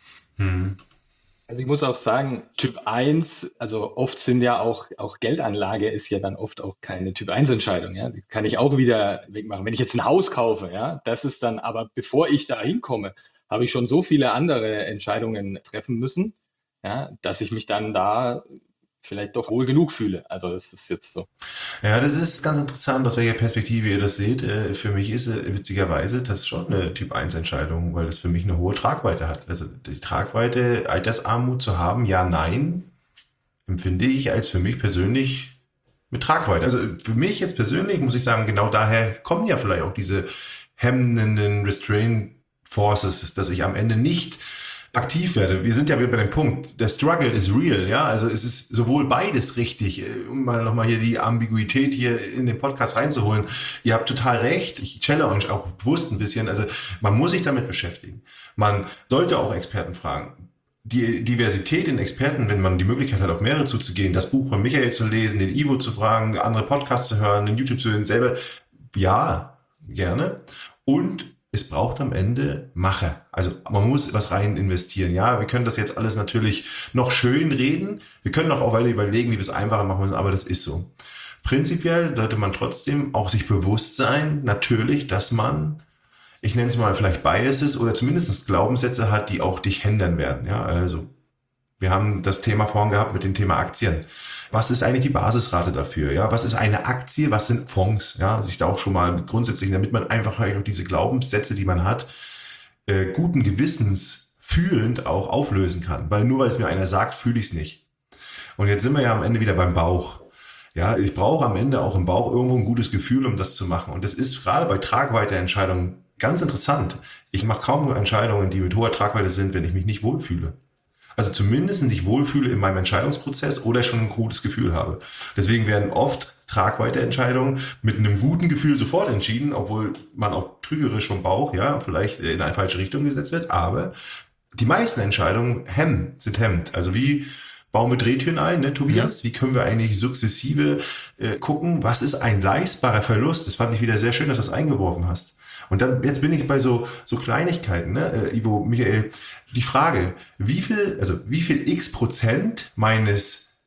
Also ich muss auch sagen, Typ 1, also oft sind ja auch Geldanlage ist ja dann oft auch keine Typ 1 Entscheidung, ja. Die kann ich auch wieder wegmachen. Wenn ich jetzt ein Haus kaufe, ja, das ist dann, aber bevor ich da hinkomme, habe ich schon so viele andere Entscheidungen treffen müssen, ja, dass ich mich dann da vielleicht doch wohl genug fühle. Also das ist jetzt so. Ja, das ist ganz interessant, aus welcher Perspektive ihr das seht. Für mich ist witzigerweise das schon eine Typ-1-Entscheidung, weil das für mich eine hohe Tragweite hat. Also die Tragweite, Altersarmut zu haben, ja, nein, empfinde ich als für mich persönlich mit Tragweite. Also für mich jetzt persönlich muss ich sagen, genau daher kommen ja vielleicht auch diese hemmenden Restraint Forces, dass ich am Ende nicht aktiv werde. Wir sind ja wieder bei dem Punkt, der Struggle is real, ja, also es ist sowohl beides richtig, um mal nochmal hier die Ambiguität hier in den Podcast reinzuholen. Ihr habt total recht, ich challenge euch auch bewusst ein bisschen, also man muss sich damit beschäftigen. Man sollte auch Experten fragen. Die Diversität in Experten, wenn man die Möglichkeit hat, auf mehrere zuzugehen, das Buch von Michael zu lesen, den Ivo zu fragen, andere Podcasts zu hören, den YouTube zu hören, selber, ja, gerne. Und es braucht am Ende Macher. Also man muss was rein investieren. Ja, wir können das jetzt alles natürlich noch schön reden. Wir können auch weiter überlegen, wie wir es einfacher machen müssen, aber das ist so. Prinzipiell sollte man trotzdem auch sich bewusst sein, natürlich, dass man, ich nenne es mal vielleicht Biases oder zumindest Glaubenssätze hat, die auch dich hindern werden. Ja, also wir haben das Thema vorhin gehabt mit dem Thema Aktien. Was ist eigentlich die Basisrate dafür? Ja, was ist eine Aktie? Was sind Fonds? Ja, sich da auch schon mal grundsätzlich, damit man einfach auch diese Glaubenssätze, die man hat, guten Gewissens fühlend auch auflösen kann. Weil nur weil es mir einer sagt, fühle ich es nicht. Und jetzt sind wir ja am Ende wieder beim Bauch. Ja, ich brauche am Ende auch im Bauch irgendwo ein gutes Gefühl, um das zu machen. Und das ist gerade bei Tragweite-Entscheidungen ganz interessant. Ich mache kaum Entscheidungen, die mit hoher Tragweite sind, wenn ich mich nicht wohlfühle. Also zumindest nicht wohlfühle in meinem Entscheidungsprozess oder schon ein gutes Gefühl habe. Deswegen werden oft Tragweite-Entscheidungen mit einem guten Gefühl sofort entschieden, obwohl man auch trügerisch vom Bauch, ja, vielleicht in eine falsche Richtung gesetzt wird. Aber die meisten Entscheidungen sind hemmend. Also wie bauen wir Drehtüren ein, ne, Tobias? Ja. Wie können wir eigentlich sukzessive gucken, was ist ein leistbarer Verlust? Das fand ich wieder sehr schön, dass du das eingeworfen hast. Und dann, jetzt bin ich bei so Kleinigkeiten, ne, Ivo, Michael, die Frage, wie viel X% meines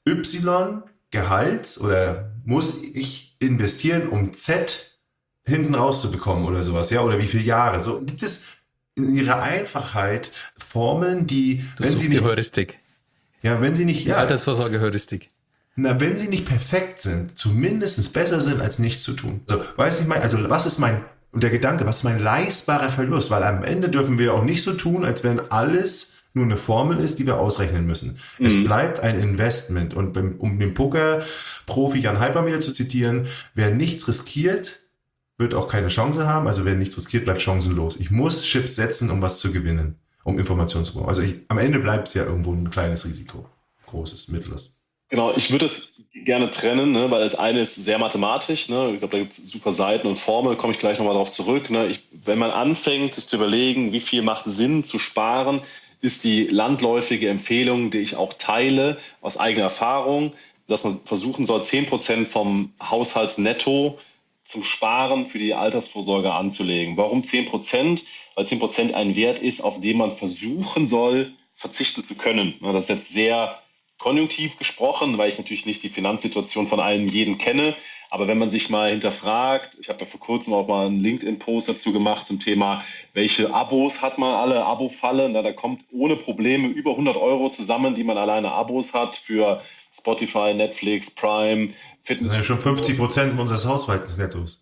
Y-Gehalts oder muss ich investieren, um Z hinten rauszubekommen oder sowas, ja, oder wie viele Jahre? So, gibt es in ihrer Einfachheit Formeln, die, wenn sie nicht, die Heuristik. Ja, wenn sie nicht, ja. Altersvorsorge-Heuristik. Na, wenn sie nicht perfekt sind, zumindest besser sind, als nichts zu tun. So, weißt du, ich meine, also was ist und der Gedanke, was ist mein leistbarer Verlust? Weil am Ende dürfen wir auch nicht so tun, als wenn alles nur eine Formel ist, die wir ausrechnen müssen. Es bleibt ein Investment. Und um den Poker-Profi Jan Heiper wieder zu zitieren, wer nichts riskiert, wird auch keine Chance haben. Also wer nichts riskiert, bleibt chancenlos. Ich muss Chips setzen, um was zu gewinnen, um Informationen zu bekommen. Also am Ende bleibt es ja irgendwo ein kleines Risiko. Großes, mittleres. Genau, ich würde es gerne trennen, ne, weil das eine ist sehr mathematisch. Ne, ich glaube, da gibt es super Seiten und Formeln, komme ich gleich nochmal drauf zurück. Ne. Wenn man anfängt, sich zu überlegen, wie viel macht Sinn zu sparen, ist die landläufige Empfehlung, die ich auch teile aus eigener Erfahrung, dass man versuchen soll, 10% vom Haushaltsnetto zum Sparen für die Altersvorsorge anzulegen. Warum 10%? Weil 10% ein Wert ist, auf den man versuchen soll, verzichten zu können. Das ist jetzt sehr konjunktiv gesprochen, weil ich natürlich nicht die Finanzsituation von jedem kenne. Aber wenn man sich mal hinterfragt, ich habe ja vor kurzem auch mal einen LinkedIn-Post dazu gemacht zum Thema, welche Abos hat man alle, Abo-Falle. Da kommt ohne Probleme über 100 € zusammen, die man alleine Abos hat für Spotify, Netflix, Prime, Fitness. Das sind ja schon 50% unseres Haushaltsnettos.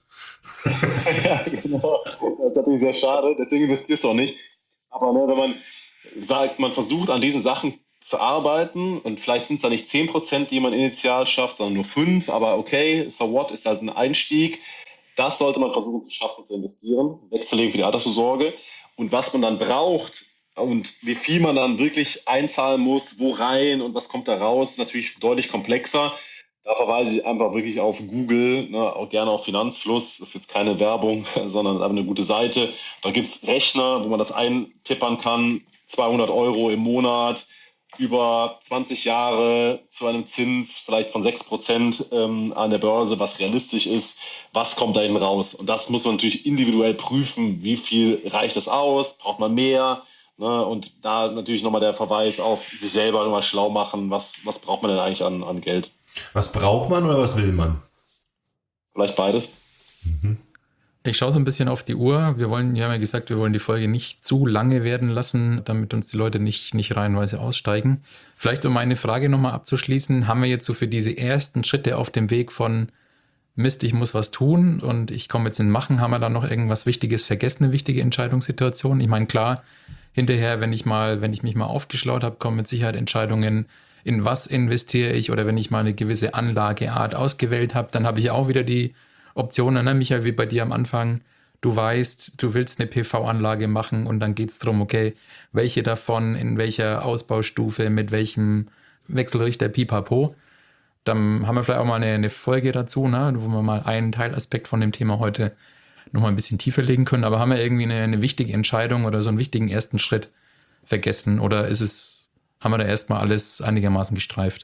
Ja, genau. Das ist natürlich sehr schade, deswegen investierst du auch nicht. Aber ne, wenn man sagt, man versucht an diesen Sachen zu arbeiten und vielleicht sind es da nicht 10%, die man initial schafft, sondern nur 5%, aber okay, so what, ist halt ein Einstieg. Das sollte man versuchen zu schaffen, zu investieren, wegzulegen für die Altersvorsorge. Und was man dann braucht und wie viel man dann wirklich einzahlen muss, wo rein und was kommt da raus, ist natürlich deutlich komplexer. Da verweise ich einfach wirklich auf Google, ne, auch gerne auf Finanzfluss. Das ist jetzt keine Werbung, sondern eine gute Seite. Da gibt es Rechner, wo man das eintippern kann, 200 € im Monat, über 20 Jahre zu einem Zins vielleicht von 6% an der Börse, was realistisch ist, was kommt da hinten raus? Und das muss man natürlich individuell prüfen, wie viel reicht das aus, braucht man mehr? Ne? Und da natürlich nochmal der Verweis auf sich selber nochmal schlau machen, was braucht man denn eigentlich an Geld? Was braucht man oder was will man? Vielleicht beides. Ich schaue so ein bisschen auf die Uhr. Wir haben ja gesagt, wir wollen die Folge nicht zu lange werden lassen, damit uns die Leute nicht reihenweise aussteigen. Vielleicht, um meine Frage nochmal abzuschließen, haben wir jetzt so für diese ersten Schritte auf dem Weg von Mist, ich muss was tun und ich komme jetzt in Machen, haben wir da noch irgendwas Wichtiges vergessen, eine wichtige Entscheidungssituation? Ich meine, klar, hinterher, wenn ich mich mal aufgeschlaut habe, kommen mit Sicherheit Entscheidungen, in was investiere ich, oder wenn ich mal eine gewisse Anlageart ausgewählt habe, dann habe ich auch wieder die Optionen, ne, Michael, wie bei dir am Anfang. Du weißt, du willst eine PV-Anlage machen und dann geht es darum, okay, welche davon, in welcher Ausbaustufe, mit welchem Wechselrichter, pipapo. Dann haben wir vielleicht auch mal eine Folge dazu, ne, wo wir mal einen Teilaspekt von dem Thema heute nochmal ein bisschen tiefer legen können. Aber haben wir irgendwie eine wichtige Entscheidung oder so einen wichtigen ersten Schritt vergessen? Oder haben wir da erstmal alles einigermaßen gestreift?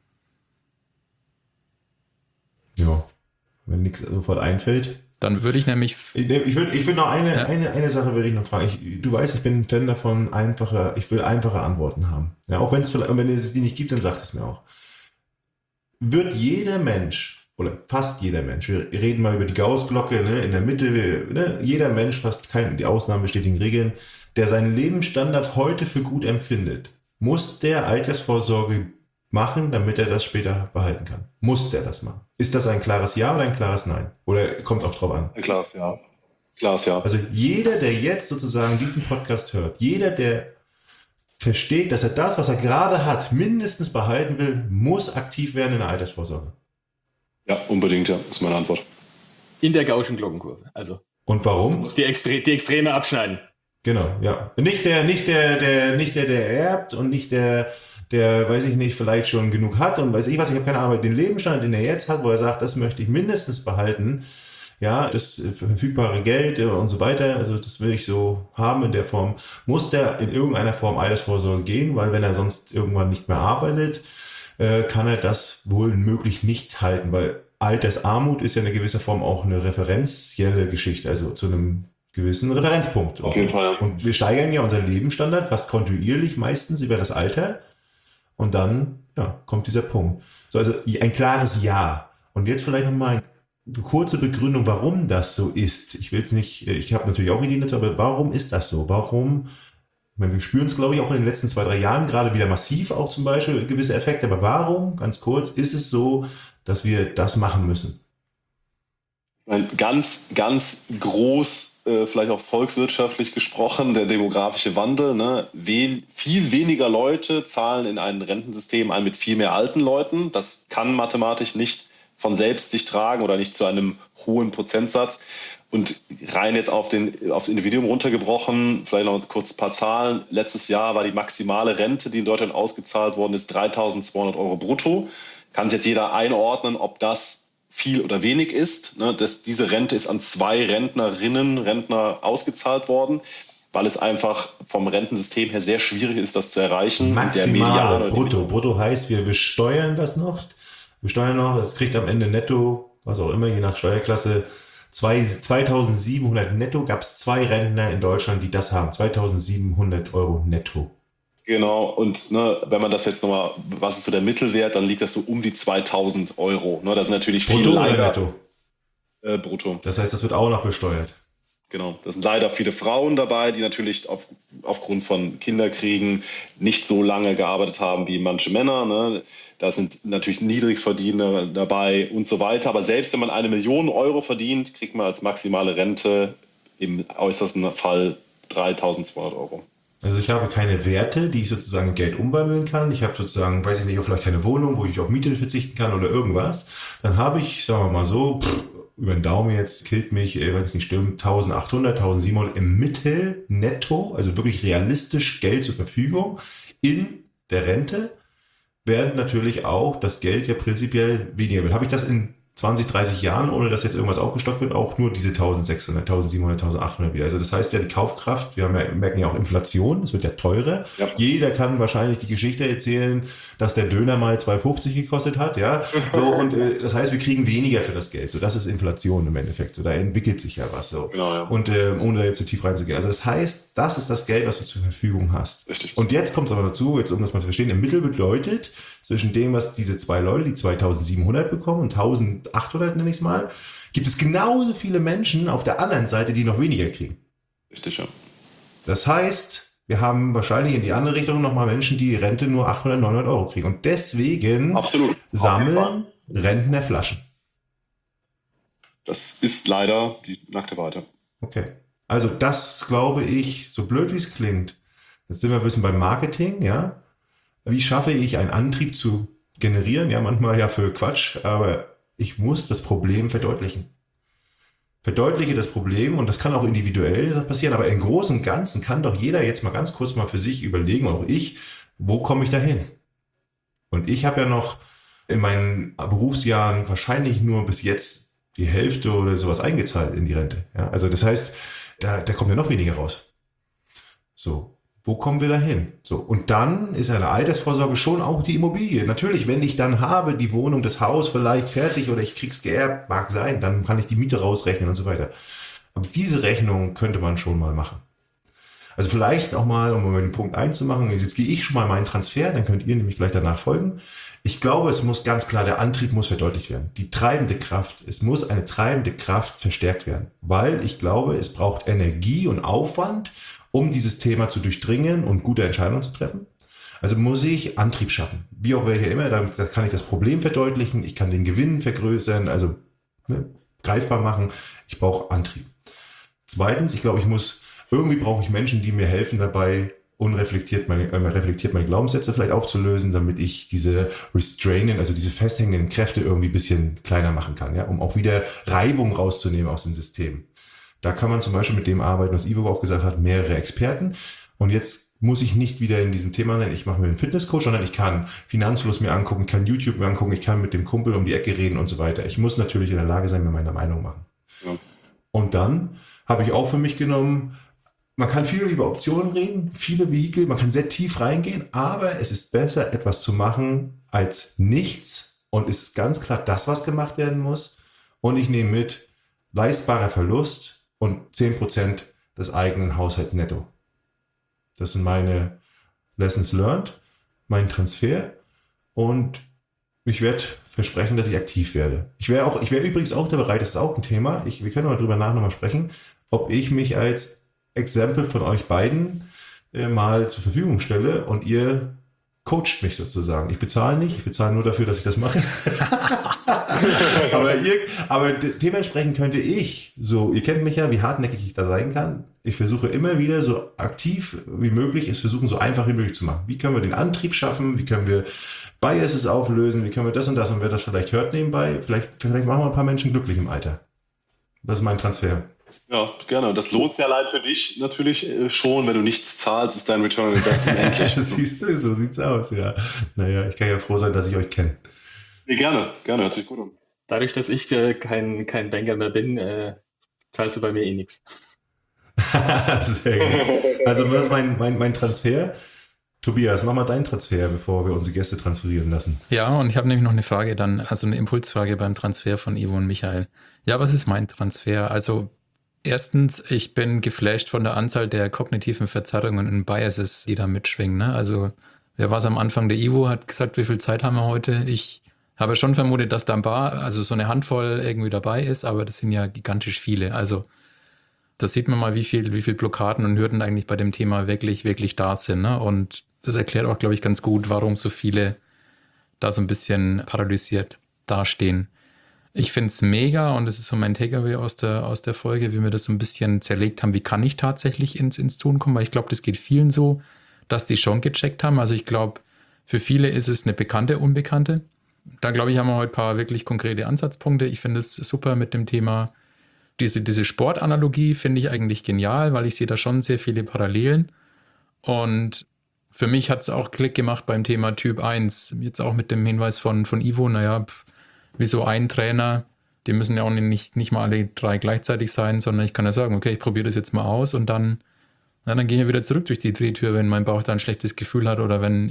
Ja. Wenn nichts sofort einfällt. Dann würde ich nämlich... Ich will noch eine Sache würde ich noch fragen. Du weißt, ich bin ein Fan davon, ich will einfache Antworten haben. Ja, auch wenn es die nicht gibt, dann sagt es mir auch. Wird jeder Mensch, oder fast jeder Mensch, wir reden mal über die Gaußglocke, ne, in der Mitte, jeder Mensch, die Ausnahmen bestätigen Regeln, der seinen Lebensstandard heute für gut empfindet, muss der Altersvorsorge machen, damit er das später behalten kann. Muss der das machen? Ist das ein klares Ja oder ein klares Nein? Oder kommt auch drauf an? Ein klares Ja. Klares Ja. Also jeder, der jetzt sozusagen diesen Podcast hört, jeder, der versteht, dass er das, was er gerade hat, mindestens behalten will, muss aktiv werden in der Altersvorsorge. Ja, unbedingt, ja, ist meine Antwort. In der Gaußschen Glockenkurve. Also. Und warum? Du musst die Extreme abschneiden. Genau, ja. Nicht der erbt und nicht der, weiß ich nicht, vielleicht schon genug hat und weiß ich was, ich habe keine Ahnung, den Lebensstand, den er jetzt hat, wo er sagt, das möchte ich mindestens behalten, ja, das verfügbare Geld und so weiter, also das will ich so haben in der Form, muss der in irgendeiner Form Altersvorsorge gehen, weil wenn er sonst irgendwann nicht mehr arbeitet, kann er das wohl möglich nicht halten, weil Altersarmut ist ja in einer gewisser Form auch eine referenzielle Geschichte, also zu einem gewissen Referenzpunkt. Auf jeden Fall. Und wir steigern ja unseren Lebensstandard fast kontinuierlich, meistens über das Alter. Und dann kommt dieser Punkt. So, also ein klares Ja. Und jetzt vielleicht nochmal eine kurze Begründung, warum das so ist. Ich habe natürlich auch Ideen dazu, aber warum ist das so? Warum? Ich meine, wir spüren es, glaube ich, auch in den letzten 2-3 Jahren gerade wieder massiv, auch zum Beispiel gewisse Effekte. Aber warum, ganz kurz, ist es so, dass wir das machen müssen? Ganz, ganz groß, vielleicht auch volkswirtschaftlich gesprochen, der demografische Wandel. Ne? Viel weniger Leute zahlen in ein Rentensystem ein mit viel mehr alten Leuten. Das kann mathematisch nicht von selbst sich tragen oder nicht zu einem hohen Prozentsatz. Und rein jetzt aufs Individuum runtergebrochen, vielleicht noch kurz ein paar Zahlen. Letztes Jahr war die maximale Rente, die in Deutschland ausgezahlt worden ist, 3.200 Euro brutto. Kann sich jetzt jeder einordnen, ob das viel oder wenig ist. Ne? Diese Rente ist an 2 Rentner ausgezahlt worden, weil es einfach vom Rentensystem her sehr schwierig ist, das zu erreichen. Maximale brutto. Brutto heißt, wir besteuern das noch. Es kriegt am Ende netto, was auch immer, je nach Steuerklasse, 2.700 netto. Gab es 2 Rentner in Deutschland, die das haben. 2.700 Euro netto. Genau, und wenn man das jetzt nochmal, was ist so der Mittelwert, dann liegt das so um die 2.000 Euro. Ne, das ist natürlich viel brutto leider. Oder netto? Brutto. Das heißt, das wird auch noch besteuert. Genau, das sind leider viele Frauen dabei, die natürlich aufgrund von Kinderkriegen nicht so lange gearbeitet haben wie manche Männer. Ne? Da sind natürlich Niedrigstverdiener dabei und so weiter. Aber selbst wenn man 1 Million Euro verdient, kriegt man als maximale Rente im äußersten Fall 3.200 Euro. Also ich habe keine Werte, die ich sozusagen in Geld umwandeln kann. Ich habe sozusagen, weiß ich nicht, vielleicht keine Wohnung, wo ich auf Miete verzichten kann oder irgendwas. Dann habe ich, sagen wir mal so, über den Daumen jetzt, killt mich, wenn es nicht stimmt, 1.800, 1.700 im Mittel netto, also wirklich realistisch Geld zur Verfügung in der Rente, während natürlich auch das Geld ja prinzipiell weniger wird. Habe ich das in 20, 30 Jahren, ohne dass jetzt irgendwas aufgestockt wird, auch nur diese 1.600, 1.700, 1.800 wieder. Also das heißt ja, die Kaufkraft, merken ja auch Inflation, es wird ja teurer. Ja. Jeder kann wahrscheinlich die Geschichte erzählen, dass der Döner mal 2,50 gekostet hat, ja. So, und das heißt, wir kriegen weniger für das Geld. So, das ist Inflation im Endeffekt. So, da entwickelt sich ja was so. Genau, ja. Und ohne da jetzt zu tief reinzugehen. Also das heißt, das ist das Geld, was du zur Verfügung hast. Richtig. Und jetzt kommt es aber dazu, jetzt um das mal zu verstehen, im Mittel bedeutet, zwischen dem, was diese zwei Leute, die 2.700 bekommen und 1.800 nenne ich es mal, gibt es genauso viele Menschen auf der anderen Seite, die noch weniger kriegen. Richtig, ja. Das heißt, wir haben wahrscheinlich in die andere Richtung nochmal Menschen, die Rente nur 800, 900 Euro kriegen. Und deswegen Absolut. sammeln Rentner Flaschen. Das ist leider die nackte Wahrheit. Okay. Also das glaube ich, so blöd wie es klingt, jetzt sind wir ein bisschen beim Marketing, ja. Wie schaffe ich einen Antrieb zu generieren? Ja, manchmal ja für Quatsch, aber ich muss das Problem verdeutlichen. Verdeutliche das Problem und das kann auch individuell passieren, aber im Großen und Ganzen kann doch jeder jetzt mal ganz kurz mal für sich überlegen, auch ich, wo komme ich da hin? Und ich habe ja noch in meinen Berufsjahren wahrscheinlich nur bis jetzt die Hälfte oder sowas eingezahlt in die Rente. Ja, also das heißt, da kommt ja noch weniger raus. So, wo kommen wir da hin? So, und dann ist eine Altersvorsorge schon auch die Immobilie. Natürlich, wenn ich dann habe, die Wohnung, das Haus vielleicht fertig oder ich krieg's geerbt, mag sein, dann kann ich die Miete rausrechnen und so weiter. Aber diese Rechnung könnte man schon mal machen. Also vielleicht auch mal, um den Punkt einzumachen, jetzt gehe ich schon mal meinen Transfer, dann könnt ihr nämlich gleich danach folgen. Ich glaube, es muss ganz klar, der Antrieb muss verdeutlicht werden. Die treibende Kraft, es muss eine treibende Kraft verstärkt werden, weil ich glaube, es braucht Energie und Aufwand, um dieses Thema zu durchdringen und gute Entscheidungen zu treffen. Also muss ich Antrieb schaffen, wie auch welcher immer, da kann ich das Problem verdeutlichen, ich kann den Gewinn vergrößern, also greifbar machen, ich brauche Antrieb. Zweitens, ich glaube, irgendwie brauche ich Menschen, die mir helfen dabei, reflektiert meine Glaubenssätze vielleicht aufzulösen, damit ich diese restrainen, also diese festhängenden Kräfte irgendwie ein bisschen kleiner machen kann, ja, um auch wieder Reibung rauszunehmen aus dem System. Da kann man zum Beispiel mit dem arbeiten, was Ivo auch gesagt hat, mehrere Experten. Und jetzt muss ich nicht wieder in diesem Thema sein, ich mache mir einen Fitnesscoach, sondern ich kann Finanzfluss mir angucken, kann YouTube mir angucken, ich kann mit dem Kumpel um die Ecke reden und so weiter. Ich muss natürlich in der Lage sein, mir meine Meinung machen. Ja. Und dann habe ich auch für mich genommen, man kann viel über Optionen reden, viele Vehikel, man kann sehr tief reingehen, aber es ist besser, etwas zu machen als nichts und es ist ganz klar das, was gemacht werden muss. Und ich nehme mit leistbarer Verlust und 10% des eigenen Haushalts netto. Das sind meine Lessons learned, mein Transfer und ich werde versprechen, dass ich aktiv werde. Ich wäre übrigens auch da bereit, das ist auch ein Thema, wir können aber darüber nochmal sprechen, ob ich mich als Exempel von euch beiden mal zur Verfügung stelle und ihr coacht mich sozusagen. Ich bezahle nicht, ich bezahle nur dafür, dass ich das mache. aber dementsprechend könnte ich, so, ihr kennt mich ja, wie hartnäckig ich da sein kann. Ich versuche immer wieder so aktiv wie möglich, es versuchen so einfach wie möglich zu machen. Wie können wir den Antrieb schaffen? Wie können wir Biases auflösen? Wie können wir das und wer das vielleicht hört nebenbei, vielleicht machen wir ein paar Menschen glücklich im Alter. Das ist mein Transfer. Ja, gerne. Und das lohnt sich allein für dich natürlich schon. Wenn du nichts zahlst, ist dein Return on Investment endlich. Siehst du, so sieht's aus, ja. Naja, ich kann ja froh sein, dass ich euch kenne. Nee, gerne, hört sich gut an. Dadurch, dass ich kein Banker mehr bin, zahlst du bei mir eh nichts. Sehr gut. Also das ist mein Transfer. Tobias, mach mal deinen Transfer, bevor wir unsere Gäste transferieren lassen. Ja, und ich habe nämlich noch eine Frage dann, also eine Impulsfrage beim Transfer von Ivo und Michael. Ja, was ist mein Transfer? Also erstens, ich bin geflasht von der Anzahl der kognitiven Verzerrungen und Biases, die da mitschwingen. Ne? Also wer war es am Anfang? Der Ivo hat gesagt, wie viel Zeit haben wir heute? Ich habe schon vermutet, dass da ein paar, also so eine Handvoll irgendwie dabei ist, aber das sind ja gigantisch viele. Also da sieht man mal, wie viel Blockaden und Hürden eigentlich bei dem Thema wirklich, wirklich da sind. Ne? Und das erklärt auch, glaube ich, ganz gut, warum so viele da so ein bisschen paralysiert dastehen. Ich finde es mega und das ist so mein Takeaway aus der Folge, wie wir das so ein bisschen zerlegt haben, wie kann ich tatsächlich ins Tun kommen, weil ich glaube, das geht vielen so, dass die schon gecheckt haben. Also ich glaube, für viele ist es eine bekannte, Unbekannte. Da glaube ich, haben wir heute ein paar wirklich konkrete Ansatzpunkte. Ich finde es super mit dem Thema, diese Sportanalogie finde ich eigentlich genial, weil ich sehe da schon sehr viele Parallelen. Und für mich hat es auch Klick gemacht beim Thema Typ 1. Jetzt auch mit dem Hinweis von Ivo, naja, wieso ein Trainer Die müssen ja auch nicht mal alle 3 gleichzeitig sein, sondern ich kann ja sagen, okay, ich probiere das jetzt mal aus und dann gehe ich wieder zurück durch die Drehtür, wenn mein Bauch da ein schlechtes Gefühl hat oder wenn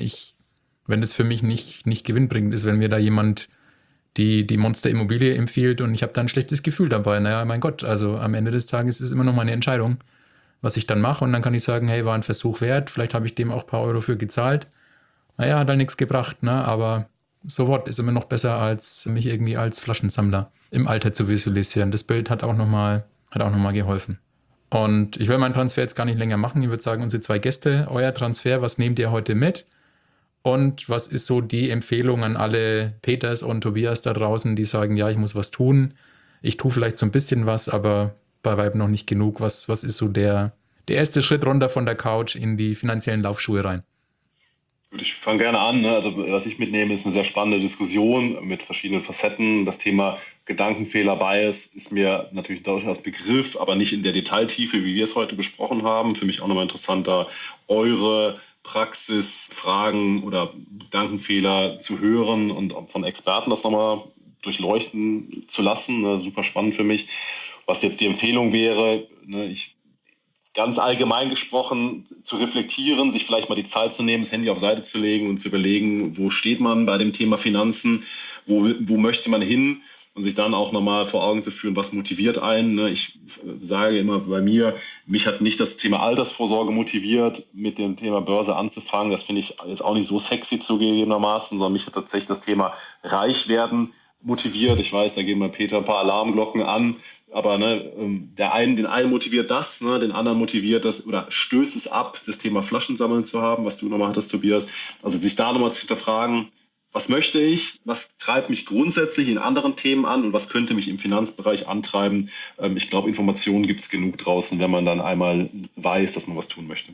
das für mich nicht gewinnbringend ist, wenn mir da jemand die Monster-Immobilie empfiehlt und ich habe da ein schlechtes Gefühl dabei. Naja, mein Gott, also am Ende des Tages ist es immer noch meine Entscheidung, was ich dann mache und dann kann ich sagen, hey, war ein Versuch wert, vielleicht habe ich dem auch ein paar Euro für gezahlt. Naja, hat halt nichts gebracht, ne? Aber so what, ist immer noch besser, als mich irgendwie als Flaschensammler im Alter zu visualisieren. Das Bild hat auch nochmal geholfen. Und ich will meinen Transfer jetzt gar nicht länger machen. Ich würde sagen, unsere 2 Gäste, euer Transfer, was nehmt ihr heute mit? Und was ist so die Empfehlung an alle Peters und Tobias da draußen, die sagen, ja, ich muss was tun. Ich tue vielleicht so ein bisschen was, aber bei Weitem noch nicht genug. Was ist so der erste Schritt runter von der Couch in die finanziellen Laufschuhe rein? Gut, ich fange gerne an. Ne? Also was ich mitnehme, ist eine sehr spannende Diskussion mit verschiedenen Facetten. Das Thema Gedankenfehler-Bias ist mir natürlich durchaus Begriff, aber nicht in der Detailtiefe, wie wir es heute besprochen haben. Für mich auch nochmal interessanter, eure Praxisfragen oder Gedankenfehler zu hören und von Experten das nochmal durchleuchten zu lassen. Ne? Super spannend für mich. Was jetzt die Empfehlung wäre, ne, ganz allgemein gesprochen, zu reflektieren, sich vielleicht mal die Zeit zu nehmen, das Handy auf Seite zu legen und zu überlegen, wo steht man bei dem Thema Finanzen, wo möchte man hin und sich dann auch nochmal vor Augen zu führen, was motiviert einen. Ich sage immer bei mir, mich hat nicht das Thema Altersvorsorge motiviert, mit dem Thema Börse anzufangen. Das finde ich jetzt auch nicht so sexy zugegebenermaßen, sondern mich hat tatsächlich das Thema Reich werden motiviert. Ich weiß, da gehen bei Peter ein paar Alarmglocken an. Aber den einen motiviert das, ne, den anderen motiviert das oder stößt es ab, das Thema Flaschensammeln zu haben, was du nochmal hattest, Tobias. Also sich da nochmal zu hinterfragen, was möchte ich, was treibt mich grundsätzlich in anderen Themen an und was könnte mich im Finanzbereich antreiben. Ich glaube, Informationen gibt es genug draußen, wenn man dann einmal weiß, dass man was tun möchte.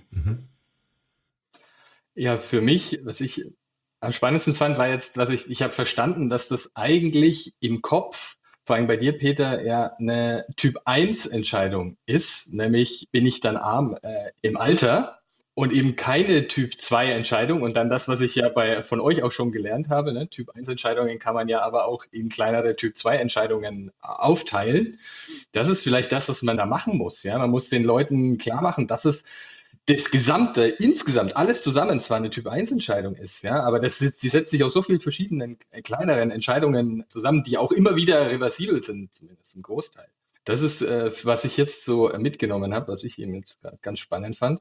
Ja, für mich, was ich am spannendsten fand, war jetzt, ich habe verstanden, dass das eigentlich im Kopf, vor allem bei dir, Peter, ja eine Typ-1-Entscheidung ist, nämlich bin ich dann arm im Alter und eben keine Typ-2-Entscheidung und dann das, was ich ja von euch auch schon gelernt habe, ne? Typ-1-Entscheidungen kann man ja aber auch in kleinere Typ-2-Entscheidungen aufteilen. Das ist vielleicht das, was man da machen muss. Ja? Man muss den Leuten klar machen, dass es das Gesamte, insgesamt, alles zusammen zwar eine Typ-1-Entscheidung ist, ja, aber die setzt sich aus so vielen verschiedenen kleineren Entscheidungen zusammen, die auch immer wieder reversibel sind, zumindest im Großteil. Das ist, was ich jetzt so mitgenommen habe, was ich eben jetzt ganz spannend fand.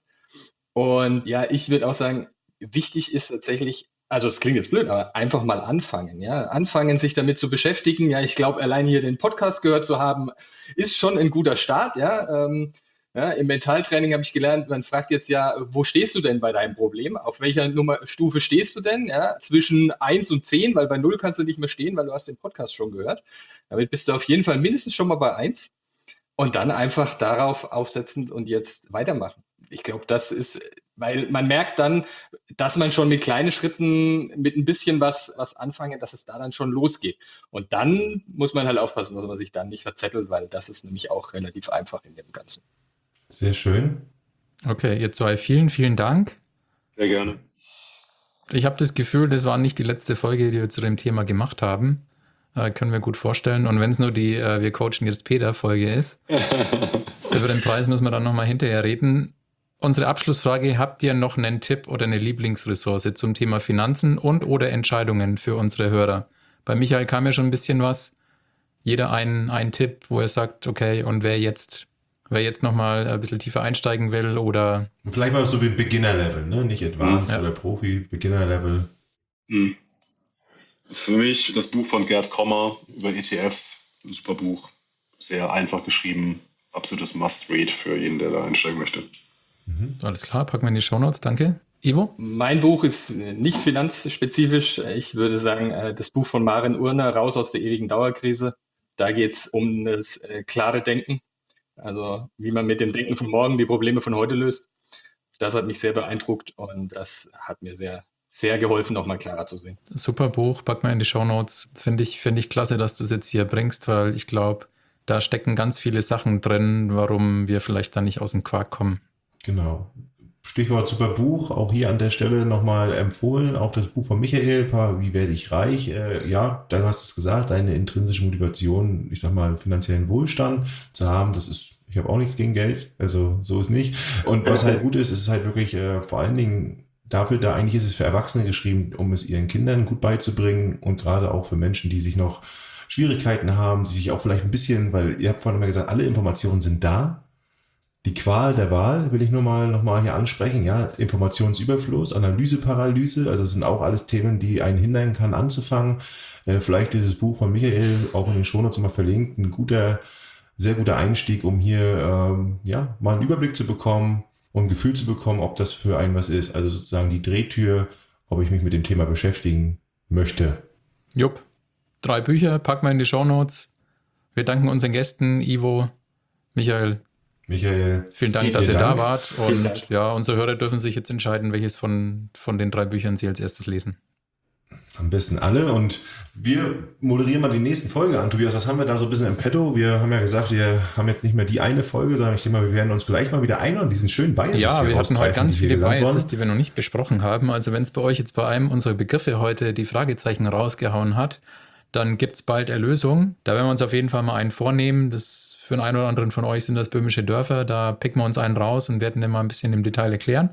Und ja, ich würde auch sagen, wichtig ist tatsächlich, also es klingt jetzt blöd, aber einfach mal anfangen, ja. Anfangen, sich damit zu beschäftigen. Ja, ich glaube, allein hier den Podcast gehört zu haben, ist schon ein guter Start, ja. Ja, im Mentaltraining habe ich gelernt, man fragt jetzt ja, wo stehst du denn bei deinem Problem? Auf welcher Stufe stehst du denn? Ja, zwischen 1 und 10, weil bei 0 kannst du nicht mehr stehen, weil du hast den Podcast schon gehört. Damit bist du auf jeden Fall mindestens schon mal bei 1 und dann einfach darauf aufsetzen und jetzt weitermachen. Ich glaube, das ist, weil man merkt dann, dass man schon mit kleinen Schritten, mit ein bisschen was anfangen, dass es da dann schon losgeht. Und dann muss man halt aufpassen, dass man sich dann nicht verzettelt, weil das ist nämlich auch relativ einfach in dem Ganzen. Sehr schön. Okay, ihr 2, vielen, vielen Dank. Sehr gerne. Ich habe das Gefühl, das war nicht die letzte Folge, die wir zu dem Thema gemacht haben. Können wir gut vorstellen. Und wenn es nur die Wir coachen jetzt Peter-Folge ist, über den Preis müssen wir dann nochmal hinterher reden. Unsere Abschlussfrage, habt ihr noch einen Tipp oder eine Lieblingsressource zum Thema Finanzen und oder Entscheidungen für unsere Hörer? Bei Michael kam ja schon ein bisschen was. Jeder einen Tipp, wo er sagt, okay, und wer jetzt nochmal ein bisschen tiefer einsteigen will oder... Vielleicht mal so wie Beginner-Level, ne? Nicht Advanced oder Profi, Beginner-Level. Für mich das Buch von Gerd Kommer über ETFs, ein super Buch. Sehr einfach geschrieben, absolutes Must-Read für jeden, der da einsteigen möchte. Alles klar, packen wir in die Shownotes, danke. Ivo? Mein Buch ist nicht finanzspezifisch. Ich würde sagen, das Buch von Maren Urner, Raus aus der ewigen Dauerkrise. Da geht es um das klare Denken. Also wie man mit dem Denken von morgen die Probleme von heute löst. Das hat mich sehr beeindruckt und das hat mir sehr, sehr geholfen, nochmal klarer zu sehen. Super Buch, pack mal in die Shownotes. Finde ich klasse, dass du es jetzt hier bringst, weil ich glaube, da stecken ganz viele Sachen drin, warum wir vielleicht da nicht aus dem Quark kommen. Genau. Stichwort super Buch, auch hier an der Stelle nochmal empfohlen, auch das Buch von Michael, Wie werde ich reich? Ja, du hast es gesagt, deine intrinsische Motivation, ich sag mal, finanziellen Wohlstand zu haben, ich habe auch nichts gegen Geld, also so ist nicht. Und was halt gut ist, ist halt wirklich vor allen Dingen eigentlich ist es für Erwachsene geschrieben, um es ihren Kindern gut beizubringen und gerade auch für Menschen, die sich noch Schwierigkeiten haben, die sich auch vielleicht ein bisschen, weil ihr habt vorhin immer gesagt, alle Informationen sind da. Die Qual der Wahl will ich nur mal nochmal hier ansprechen. Ja, Informationsüberfluss, Analyseparalyse, also es sind auch alles Themen, die einen hindern kann, anzufangen. Vielleicht dieses Buch von Michael, auch in den Shownotes mal verlinkt, sehr guter Einstieg, um hier mal einen Überblick zu bekommen und ein Gefühl zu bekommen, ob das für einen was ist. Also sozusagen die Drehtür, ob ich mich mit dem Thema beschäftigen möchte. Jupp. 3 Bücher, packen wir in die Shownotes. Wir danken unseren Gästen, Ivo, Michael, vielen Dank, dass ihr da wart. Und ja, unsere Hörer dürfen sich jetzt entscheiden, welches von den 3 Büchern sie als erstes lesen. Am besten alle. Und wir moderieren mal die nächsten Folge an. Tobias, was haben wir da so ein bisschen im Petto? Wir haben ja gesagt, wir haben jetzt nicht mehr die eine Folge, sondern ich denke mal, wir werden uns vielleicht mal wieder einladen, diesen schönen Biases. Ja, wir hatten heute ganz viele Biases, die wir noch nicht besprochen haben. Also wenn es bei euch jetzt bei einem unserer Begriffe heute die Fragezeichen rausgehauen hat, dann gibt es bald Erlösung. Da werden wir uns auf jeden Fall mal einen vornehmen. Für den einen oder anderen von euch sind das böhmische Dörfer. Da picken wir uns einen raus und werden den mal ein bisschen im Detail erklären.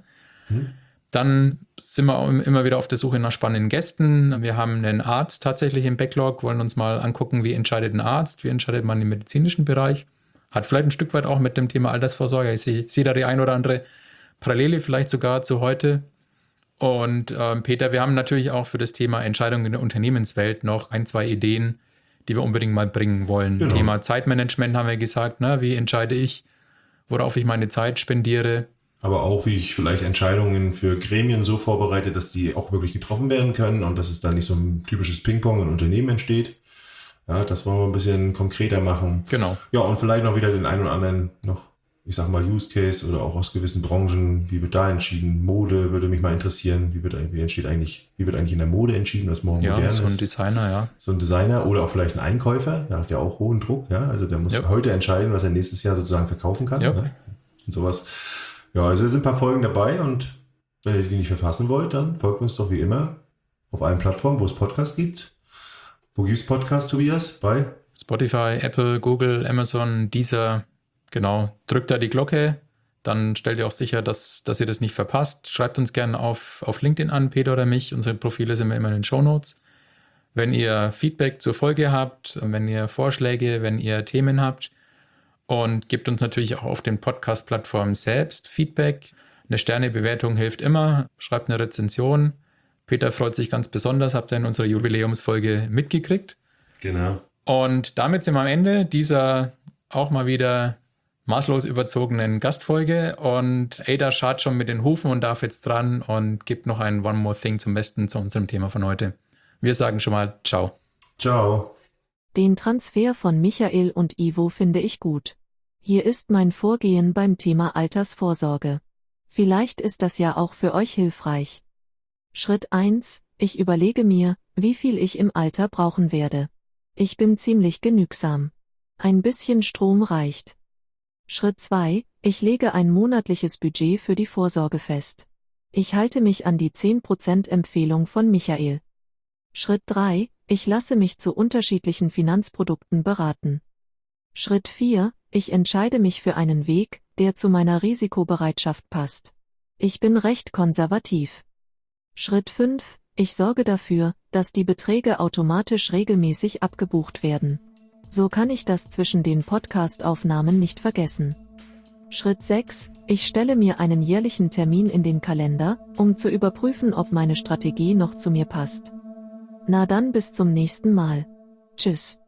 Dann sind wir immer wieder auf der Suche nach spannenden Gästen. Wir haben einen Arzt tatsächlich im Backlog, wollen uns mal angucken, wie entscheidet ein Arzt, wie entscheidet man im medizinischen Bereich. Hat vielleicht ein Stück weit auch mit dem Thema Altersvorsorge. Ich sehe da die ein oder andere Parallele vielleicht sogar zu heute. Und Peter, wir haben natürlich auch für das Thema Entscheidungen in der Unternehmenswelt noch 1, 2 Ideen, die wir unbedingt mal bringen wollen. Genau. Thema Zeitmanagement haben wir gesagt, ne? Wie entscheide ich, worauf ich meine Zeit spendiere. Aber auch, wie ich vielleicht Entscheidungen für Gremien so vorbereite, dass die auch wirklich getroffen werden können und dass es da nicht so ein typisches Ping-Pong in Unternehmen entsteht. Ja, das wollen wir ein bisschen konkreter machen. Genau. Ja, und vielleicht noch wieder den einen oder anderen noch, ich sag mal, Use Case oder auch aus gewissen Branchen. Wie wird da entschieden? Mode würde mich mal interessieren. Wie wird eigentlich in der Mode entschieden, was morgen modern ist? Ja, so ein Designer, ja. So ein Designer oder auch vielleicht ein Einkäufer, der hat ja auch hohen Druck, ja. Also der muss heute entscheiden, was er nächstes Jahr sozusagen verkaufen kann. Ne? Und sowas. Ja, also es sind ein paar Folgen dabei und wenn ihr die nicht verpassen wollt, dann folgt uns doch wie immer auf allen Plattformen, wo es Podcasts gibt. Wo gibt es Podcasts, Tobias? Bei Spotify, Apple, Google, Amazon, Deezer. Genau, drückt da die Glocke, dann stellt ihr auch sicher, dass ihr das nicht verpasst. Schreibt uns gerne auf LinkedIn an, Peter oder mich. Unsere Profile sind immer in den Shownotes. Wenn ihr Feedback zur Folge habt, wenn ihr Vorschläge, wenn ihr Themen habt, und gebt uns natürlich auch auf den Podcast-Plattformen selbst Feedback. Eine Sternebewertung hilft immer. Schreibt eine Rezension. Peter freut sich ganz besonders, habt ihr in unserer Jubiläumsfolge mitgekriegt. Genau. Und damit sind wir am Ende dieser auch mal wieder maßlos überzogenen Gastfolge. Und Ada schart schon mit den Hufen und darf jetzt dran und gibt noch ein One More Thing zum Besten zu unserem Thema von heute. Wir sagen schon mal Ciao. Ciao. Den Transfer von Michael und Ivo finde ich gut. Hier ist mein Vorgehen beim Thema Altersvorsorge. Vielleicht ist das ja auch für euch hilfreich. Schritt 1: Ich überlege mir, wie viel ich im Alter brauchen werde. Ich bin ziemlich genügsam. Ein bisschen Strom reicht. Schritt 2: Ich lege ein monatliches Budget für die Vorsorge fest. Ich halte mich an die 10% Empfehlung von Michael. Schritt 3: Ich lasse mich zu unterschiedlichen Finanzprodukten beraten. Schritt 4: Ich entscheide mich für einen Weg, der zu meiner Risikobereitschaft passt. Ich bin recht konservativ. Schritt 5: Ich sorge dafür, dass die Beträge automatisch regelmäßig abgebucht werden. So kann ich das zwischen den Podcast-Aufnahmen nicht vergessen. Schritt 6: Ich stelle mir einen jährlichen Termin in den Kalender, um zu überprüfen, ob meine Strategie noch zu mir passt. Na dann bis zum nächsten Mal. Tschüss.